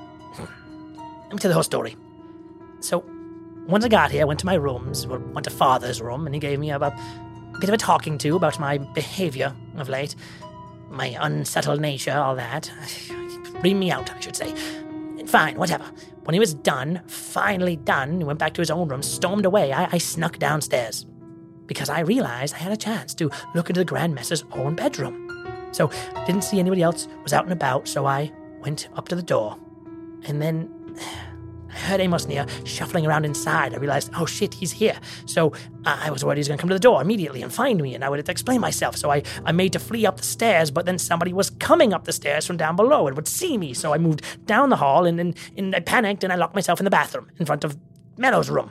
let me tell the whole story. So once I got here, I went to my rooms, went to Father's room, and he gave me a bit of a talking to about my behavior of late, my unsettled nature, all that. Ream me out, I should say. Fine, whatever. When he was done, finally done, he went back to his own room, stormed away. I snuck downstairs because I realized I had a chance to look into the Grand Messer's own bedroom. So didn't see anybody else was out and about, so I went up to the door. And then I heard Amos Nia shuffling around inside. I realized, oh shit, he's here. So I was worried he was going to come to the door immediately and find me, and I would have to explain myself. So I made to flee up the stairs, but then somebody was coming up the stairs from down below and would see me. So I moved down the hall, and I panicked, and I locked myself in the bathroom in front of Meadow's room.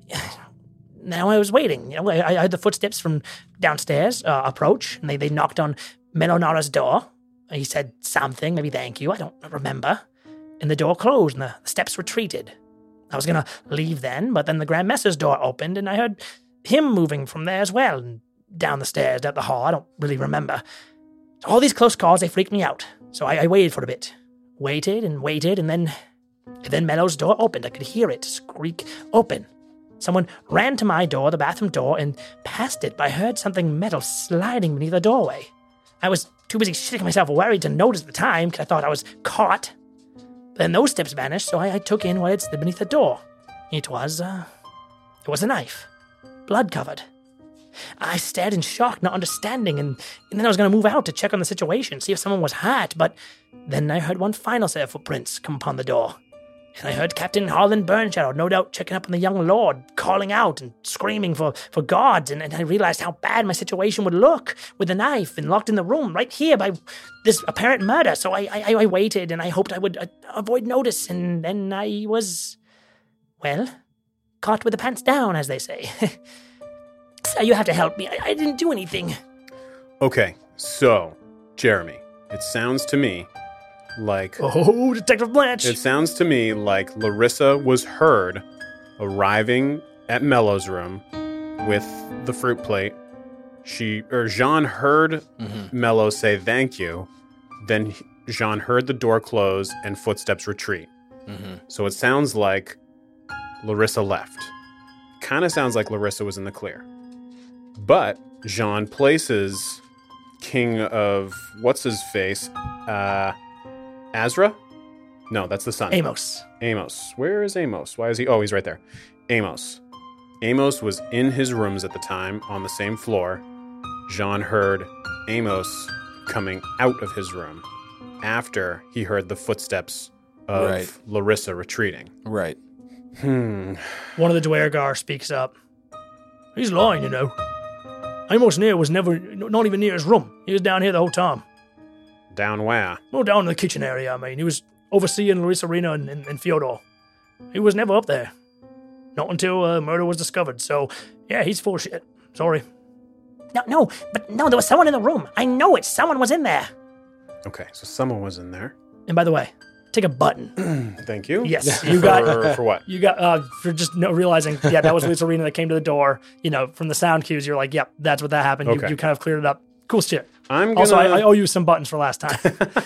Now I was waiting. You know, I heard the footsteps from downstairs approach, and they knocked on Melonara's door. He said something, maybe thank you, I don't remember. And the door closed, and the steps retreated. I was going to leave then, but then the Grand Messer's door opened, and I heard him moving from there as well, and down the stairs, down the hall. I don't really remember. All these close calls, they freaked me out. So I waited for a bit. Waited, and then Mellow's door opened. I could hear it squeak open. Someone ran to my door, the bathroom door, and passed it, but I heard something metal sliding beneath the doorway. I was too busy shitting myself worried to notice at the time because I thought I was caught. But then those steps vanished, so I took in what had slid beneath the door. It was a knife. Blood-covered. I stared in shock, not understanding, and then I was going to move out to check on the situation, see if someone was hurt, but then I heard one final set of footprints come upon the door. And I heard Captain Harlan Burnshadow, no doubt checking up on the young lord, calling out and screaming for guards, and I realized how bad my situation would look with the knife and locked in the room right here by this apparent murder. So I waited, and I hoped I would avoid notice, and then I was, well, caught with the pants down, as they say. So you have to help me. I didn't do anything. Okay, so, Jeremy, it sounds to me like... Oh, Detective Blanche. It sounds to me like Larissa was heard arriving at Mello's room with the fruit plate. Jean heard Mello say thank you. Then Jean heard the door close and footsteps retreat. So it sounds like Larissa left. Kind of sounds like Larissa was in the clear. But Jean places King of what's-his-face, Azra? No, that's the son. Amos. Where is Amos? Why is he? Oh, he's right there. Amos was in his rooms at the time on the same floor. Jean heard Amos coming out of his room after he heard the footsteps of Larissa retreating. Right. One of the Dwergar speaks up. He's lying, you know. Amos Near was not even near his room. He was down here the whole time. Down where? Well, down in the kitchen area, I mean. He was overseeing Larissa Rena and Fyodor. He was never up there. Not until murder was discovered. So, yeah, he's full of shit. Sorry. No, there was someone in the room. I know it. Someone was in there. Okay, so someone was in there. And by the way, take a button. Thank you. Yes, you got... For what? You got, for just realizing, yeah, that was Larissa Rena that came to the door. You know, from the sound cues, you're like, yep, that's what that happened. Okay. You kind of cleared it up. Cool shit. Also, I owe you some buttons for last time.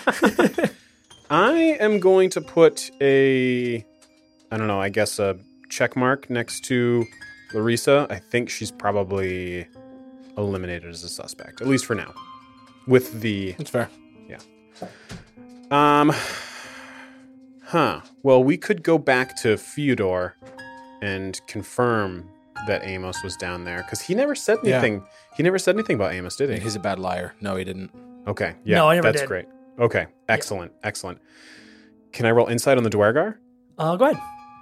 I am going to put a check mark next to Larissa. I think she's probably eliminated as a suspect, at least for now. With the... That's fair. Yeah. Well, we could go back to Fyodor and confirm that Amos was down there, because he never said anything. Yeah. He never said anything about Amos, did he? He's a bad liar. No, he didn't. Okay. Yeah, no, I never that's did. Great. Okay. Excellent. Yeah. Excellent. Can I roll insight on the Dwergar? Go ahead.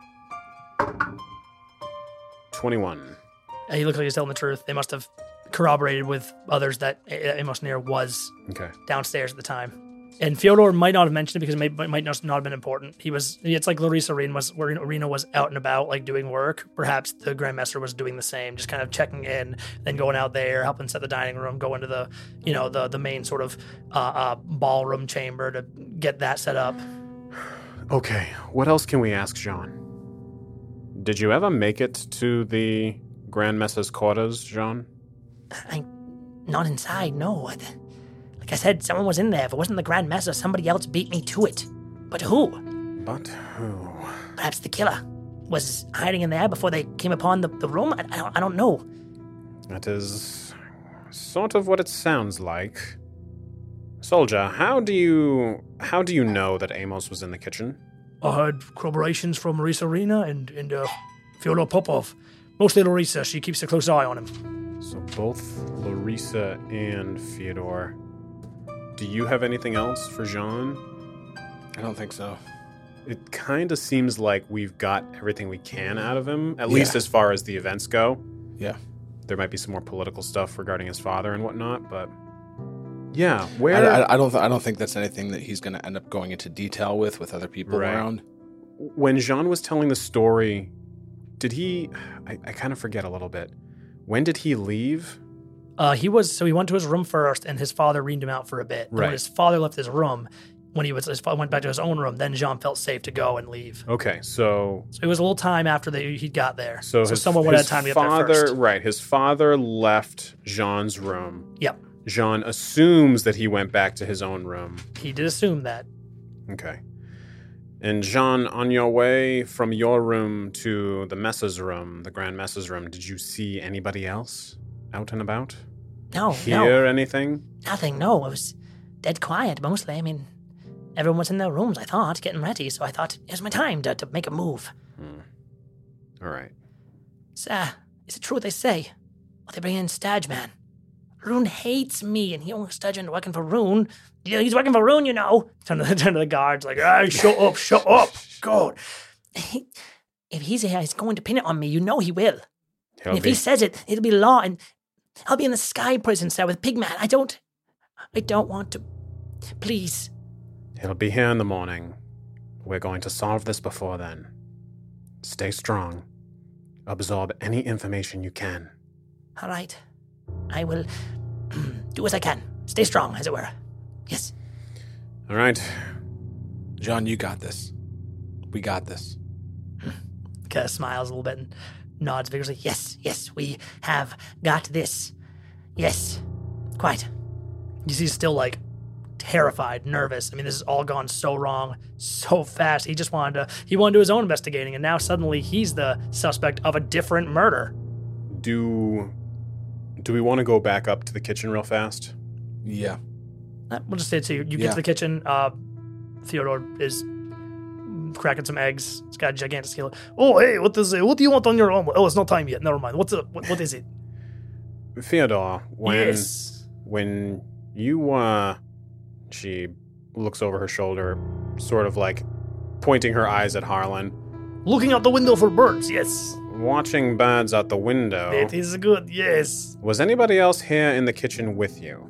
21. He looks like he's telling the truth. They must have corroborated with others that Amos Near was downstairs at the time. And Fyodor might not have mentioned it because it might not have been important. It's like Larissa Rena was out and about, like doing work. Perhaps the Grand Master was doing the same, just kind of checking in, then going out there, helping set the dining room, go into the main sort of ballroom chamber to get that set up. Okay, what else can we ask Jean? Did you ever make it to the Grand Messer's quarters, Jean? Not inside, no. Like I said, someone was in there. If it wasn't the Grand Master, somebody else beat me to it. But who? Perhaps the killer was hiding in there before they came upon the room? I don't know. That is sort of what it sounds like. Soldier, how do you know that Amos was in the kitchen? I heard corroborations from Larissa Rena and Fyodor Popov. Mostly Larissa. She keeps a close eye on him. So both Larissa and Fyodor. Do you have anything else for Jean? I don't think so. It kind of seems like we've got everything we can out of him, at least as far as the events go. Yeah. There might be some more political stuff regarding his father and whatnot, but yeah, where... I don't think that's anything that he's going to end up going into detail with other people around. When Jean was telling the story, did he... I kind of forget a little bit. When did he leave? He went to his room first, and his father reamed him out for a bit. Right. When his father left his room, his father went back to his own room, then Jean felt safe to go and leave. Okay, so it was a little time after he got there. So someone would have had time to get there first. Right, his father left Jean's room. Yep. Jean assumes that he went back to his own room. He did assume that. Okay. And Jean, on your way from your room to the Messa's room, the Grand Messa's room, did you see anybody else out and about? No, Hear anything? nothing. No, it was dead quiet mostly. I mean, everyone was in their rooms, I thought, getting ready, so I thought it was my time to make a move. All right. Sir, is it true what they say? Well, they bring in Stadge Man. Rune hates me, and he only Stadge into working for Rune. Yeah, he's working for Rune, you know. Turn to the guards like, shut up. God. If he's here, he's going to pin it on me. You know he will. And if he says it, it'll be law, and I'll be in the sky prison cell with Pigman. I don't want to. Please. He'll be here in the morning. We're going to solve this before then. Stay strong. Absorb any information you can. All right. I will do as I can. Stay strong, as it were. Yes. All right. John, you got this. We got this. Kind of smiles a little bit and nods vigorously. Yes, we have got this. Yes. Quite. You see, he's still like terrified, nervous. I mean, this has all gone so wrong, so fast. He just wanted to do his own investigating, and now suddenly he's the suspect of a different murder. Do we want to go back up to the kitchen real fast? Yeah. We'll just say to you, get to the kitchen. Theodore is cracking some eggs. He's got a gigantic skillet. Oh, hey, what do you want on your omelet? Oh, it's not time yet. Never mind. What is it? Theodore, Yes. when you she looks over her shoulder, sort of like pointing her eyes at Harlan. Looking out the window for birds, yes. Watching birds out the window. It is good, yes. Was anybody else here in the kitchen with you?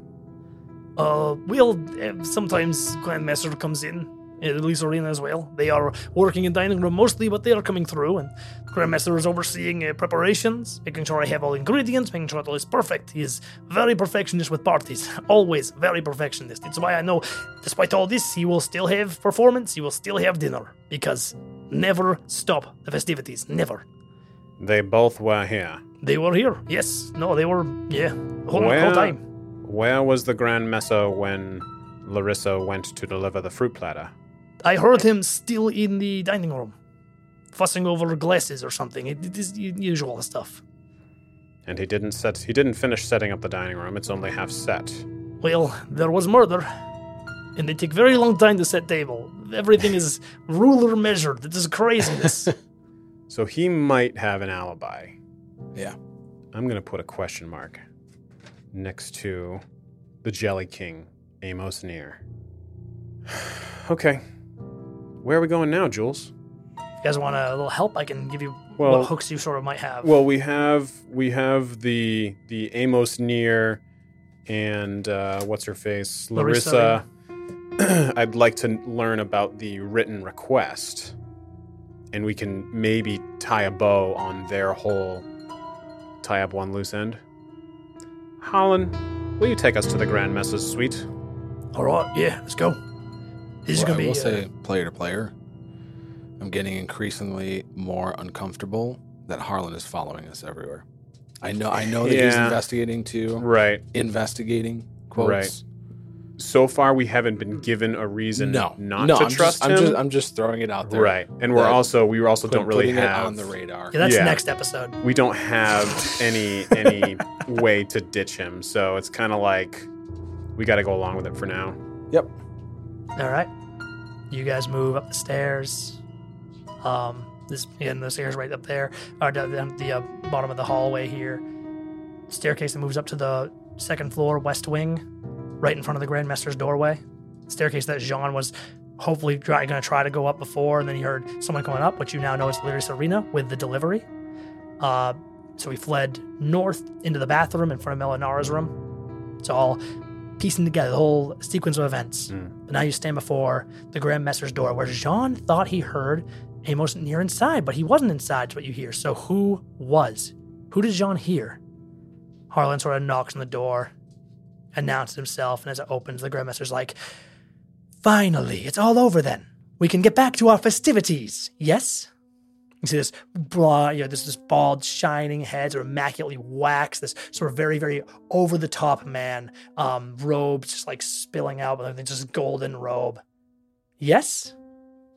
Sometimes Grandmaster comes in, Lisa Arena as well. They are working in dining room mostly, but they are coming through, and Grandmaster is overseeing preparations, making sure I have all ingredients, making sure it all is perfect. He is very perfectionist with parties, always very perfectionist. It's why I know, despite all this, he will still have performance, he will still have dinner, because never stop the festivities, never. They both were here. They were here, yes. No, they were, whole time. Where was the Grand Messa when Larissa went to deliver the fruit platter? I heard him still in the dining room, fussing over glasses or something. It is usual stuff. And he didn't finish setting up the dining room. It's only half set. Well, there was murder, and they take very long time to set table. Everything is ruler measured. It is craziness. So he might have an alibi. Yeah. I'm going to put a question mark next to the Jelly King, Amos Near. Okay. Where are we going now, Jules? If you guys want a little help, I can give you Well- what hooks you sort of might have. Well, we have the Amos Near and what's her face? Larissa. I'd like to learn about the written request. And we can maybe tie a bow on their whole tie up one loose end. Harlan, will you take us to the Grand Messa's suite? All right, yeah, let's go. This is Well, going to be... I will say, player to player, I'm getting increasingly more uncomfortable that Harlan is following us everywhere. I know that he's Yeah. investigating too. Right. Investigating, quotes. Right. So far, we haven't been given a reason not to trust him. I'm just throwing it out there. Right. And we also don't really putting have it on the radar. Yeah, that's Yeah. next episode. We don't have any way to ditch him. So it's kind of like we got to go along with it for now. Yep. All right. You guys move up the stairs. The stairs right up there, or the bottom of the hallway here. Staircase that moves up to the second floor, west wing, right in front of the Grandmaster's doorway. Staircase that Jean was hopefully going to try to go up before, and then he heard someone coming up, which you now know is Lyris Arena with the delivery. So he fled north into the bathroom in front of Melanara's room. It's all piecing together the whole sequence of events. But now you stand before the Grandmaster's door, where Jean thought he heard Amos near inside, but he wasn't inside, is what you hear. So who was? Who did Jean hear? Harlan sort of knocks on the door, announces himself, and as it opens, the Grandmaster's like, "Finally, it's all over then. We can get back to our festivities, yes?" You see this this bald, shining head, sort of immaculately waxed, this sort of very, very over-the-top man, robes just like spilling out, but just golden robe. Yes?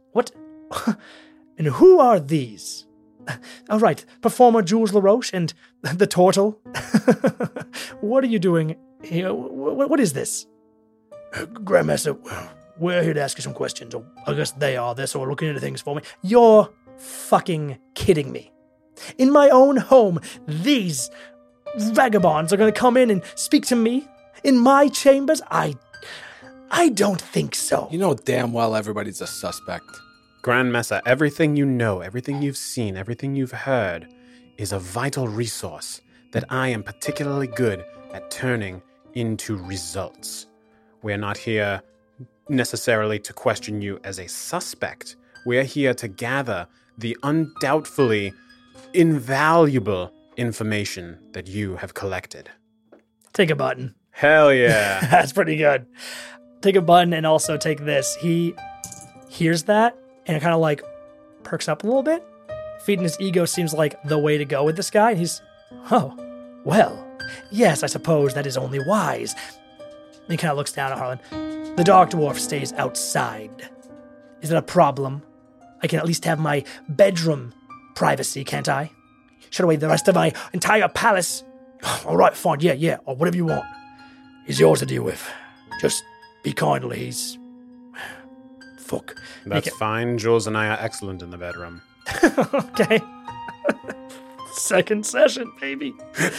What? And who are these? All right, performer Jules LaRoche and the turtle. What are you doing here? What is this? Grandmaster, we're here to ask you some questions. Or I guess they are. They're sort of looking into things for me. You're fucking kidding me. In my own home, these vagabonds are going to come in and speak to me? In my chambers? I don't think so. You know damn well everybody's a suspect. Grand Mesa, everything you know, everything you've seen, everything you've heard is a vital resource that I am particularly good at turning into results. We're not here necessarily to question you as a suspect. We're here to gather the undoubtedly invaluable information that you have collected. Take a button. Hell yeah. That's pretty good. Take a button and also take this. He hears that and it kind of like perks up a little bit. Feeding his ego seems like the way to go with this guy. And he's, oh, well, yes, I suppose that is only wise. And he kind of looks down at Harlan. The Dark Dwarf stays outside. Is that a problem? I can at least have my bedroom privacy, can't I? Shut away the rest of my entire palace. All right, fine, yeah, or whatever you want. He's yours to deal with. Just be kind to he's... Fuck. That's fine. Jules and I are excellent in the bedroom. Okay. Second session, baby.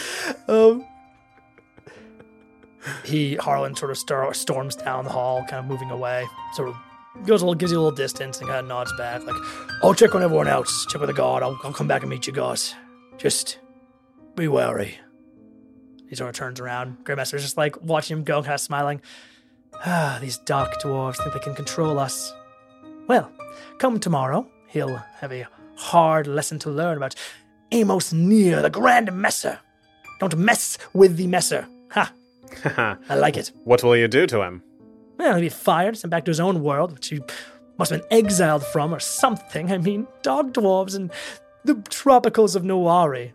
Harlan sort of storms down the hall, kind of moving away. Sort of gives you a little distance and kind of nods back, like, I'll check on everyone else. Check with the guard. I'll come back and meet you guys. Just be wary. He sort of turns around. Grandmaster's just like watching him go, kind of smiling. Ah, these dark dwarves think they can control us. Well, come tomorrow. He'll have a hard lesson to learn about Amos Near, the Grand Messer. Don't mess with the Messer. Ha! I like it. What will you do to him? Well, he'll be fired, sent back to his own world, which he must have been exiled from or something. I mean, dog dwarves and the tropicals of Nowari.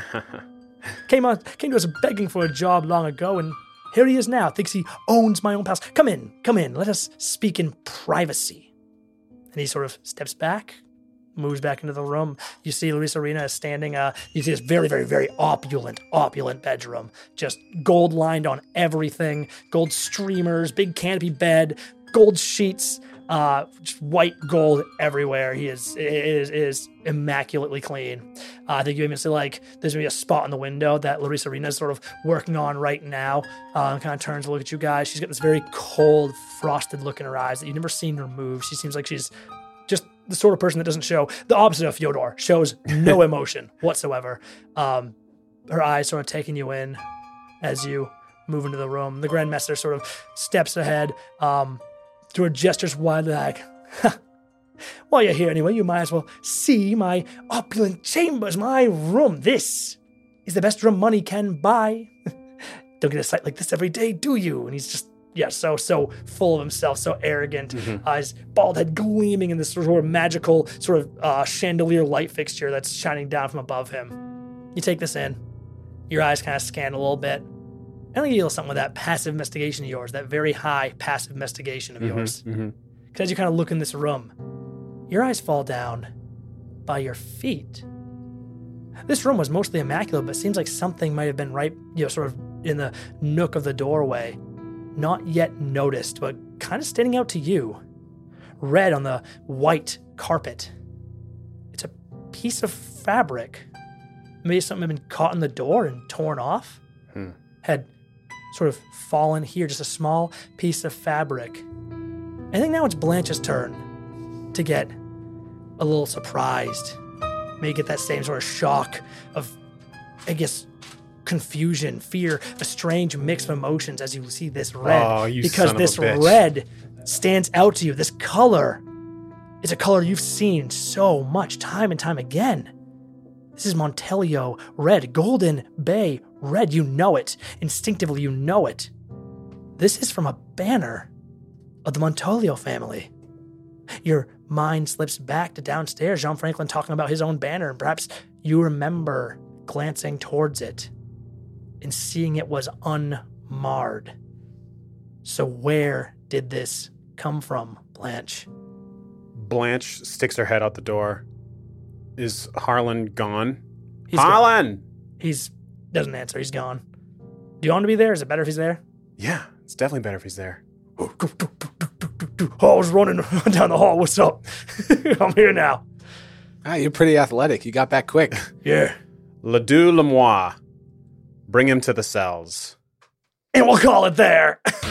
Came to us begging for a job long ago, and here he is now. Thinks he owns my own palace. Come in. Let us speak in privacy. And he sort of steps back, moves back into the room. You see Larissa Rena is standing. You see this very, very, very opulent bedroom. Just gold lined on everything. Gold streamers, big canopy bed, gold sheets, just white gold everywhere. It is immaculately clean. I think you even see like there's maybe a spot in the window that Larissa Rena is sort of working on right now. Kind of turns to look at you guys. She's got this very cold, frosted look in her eyes that you've never seen her move. She seems like she's just the sort of person that doesn't show the opposite of Fyodor, shows no emotion whatsoever. Her eyes sort of taking you in as you move into the room. The Grand Messer sort of steps ahead, through her gestures wildly like, while you're here anyway, you might as well see my opulent chambers, my room. This is the best room money can buy. Don't get a sight like this every day, do you? And he's just, so full of himself, so arrogant. His bald head gleaming in this sort of magical sort of chandelier light fixture that's shining down from above him. You take this in. Your eyes kind of scan a little bit. I think you deal something with that passive investigation of yours, that very high passive investigation of yours. Because as you kind of look in this room, your eyes fall down by your feet. This room was mostly immaculate, but it seems like something might have been right, sort of in the nook of the doorway. Not yet noticed, but kind of standing out to you. Red on the white carpet. It's a piece of fabric. Maybe something had been caught in the door and torn off. Had sort of fallen here, just a small piece of fabric. I think now it's Blanche's turn to get a little surprised. Maybe get that same sort of shock of, I guess, confusion, fear, a strange mix of emotions as you see this red. Oh, you because son of this a bitch. red stands out to you. This color is a color you've seen so much time and time again. This is Montelio red, Golden Bay red. You know it. Instinctively, you know it. This is from a banner of the Montelio family. Your mind slips back to downstairs, Jean Franklin talking about his own banner, and perhaps you remember glancing towards it and seeing it was unmarred. So where did this come from, Blanche? Blanche sticks her head out the door. Is Harlan gone? He's Harlan! He's doesn't answer. He's gone. Do you want him to be there? Is it better if he's there? Yeah, it's definitely better if he's there. Oh, I was running down the hall. What's up? I'm here now. Ah, you're pretty athletic. You got back quick. Yeah. Ledoux Lemois. Bring him to the cells. And we'll call it there.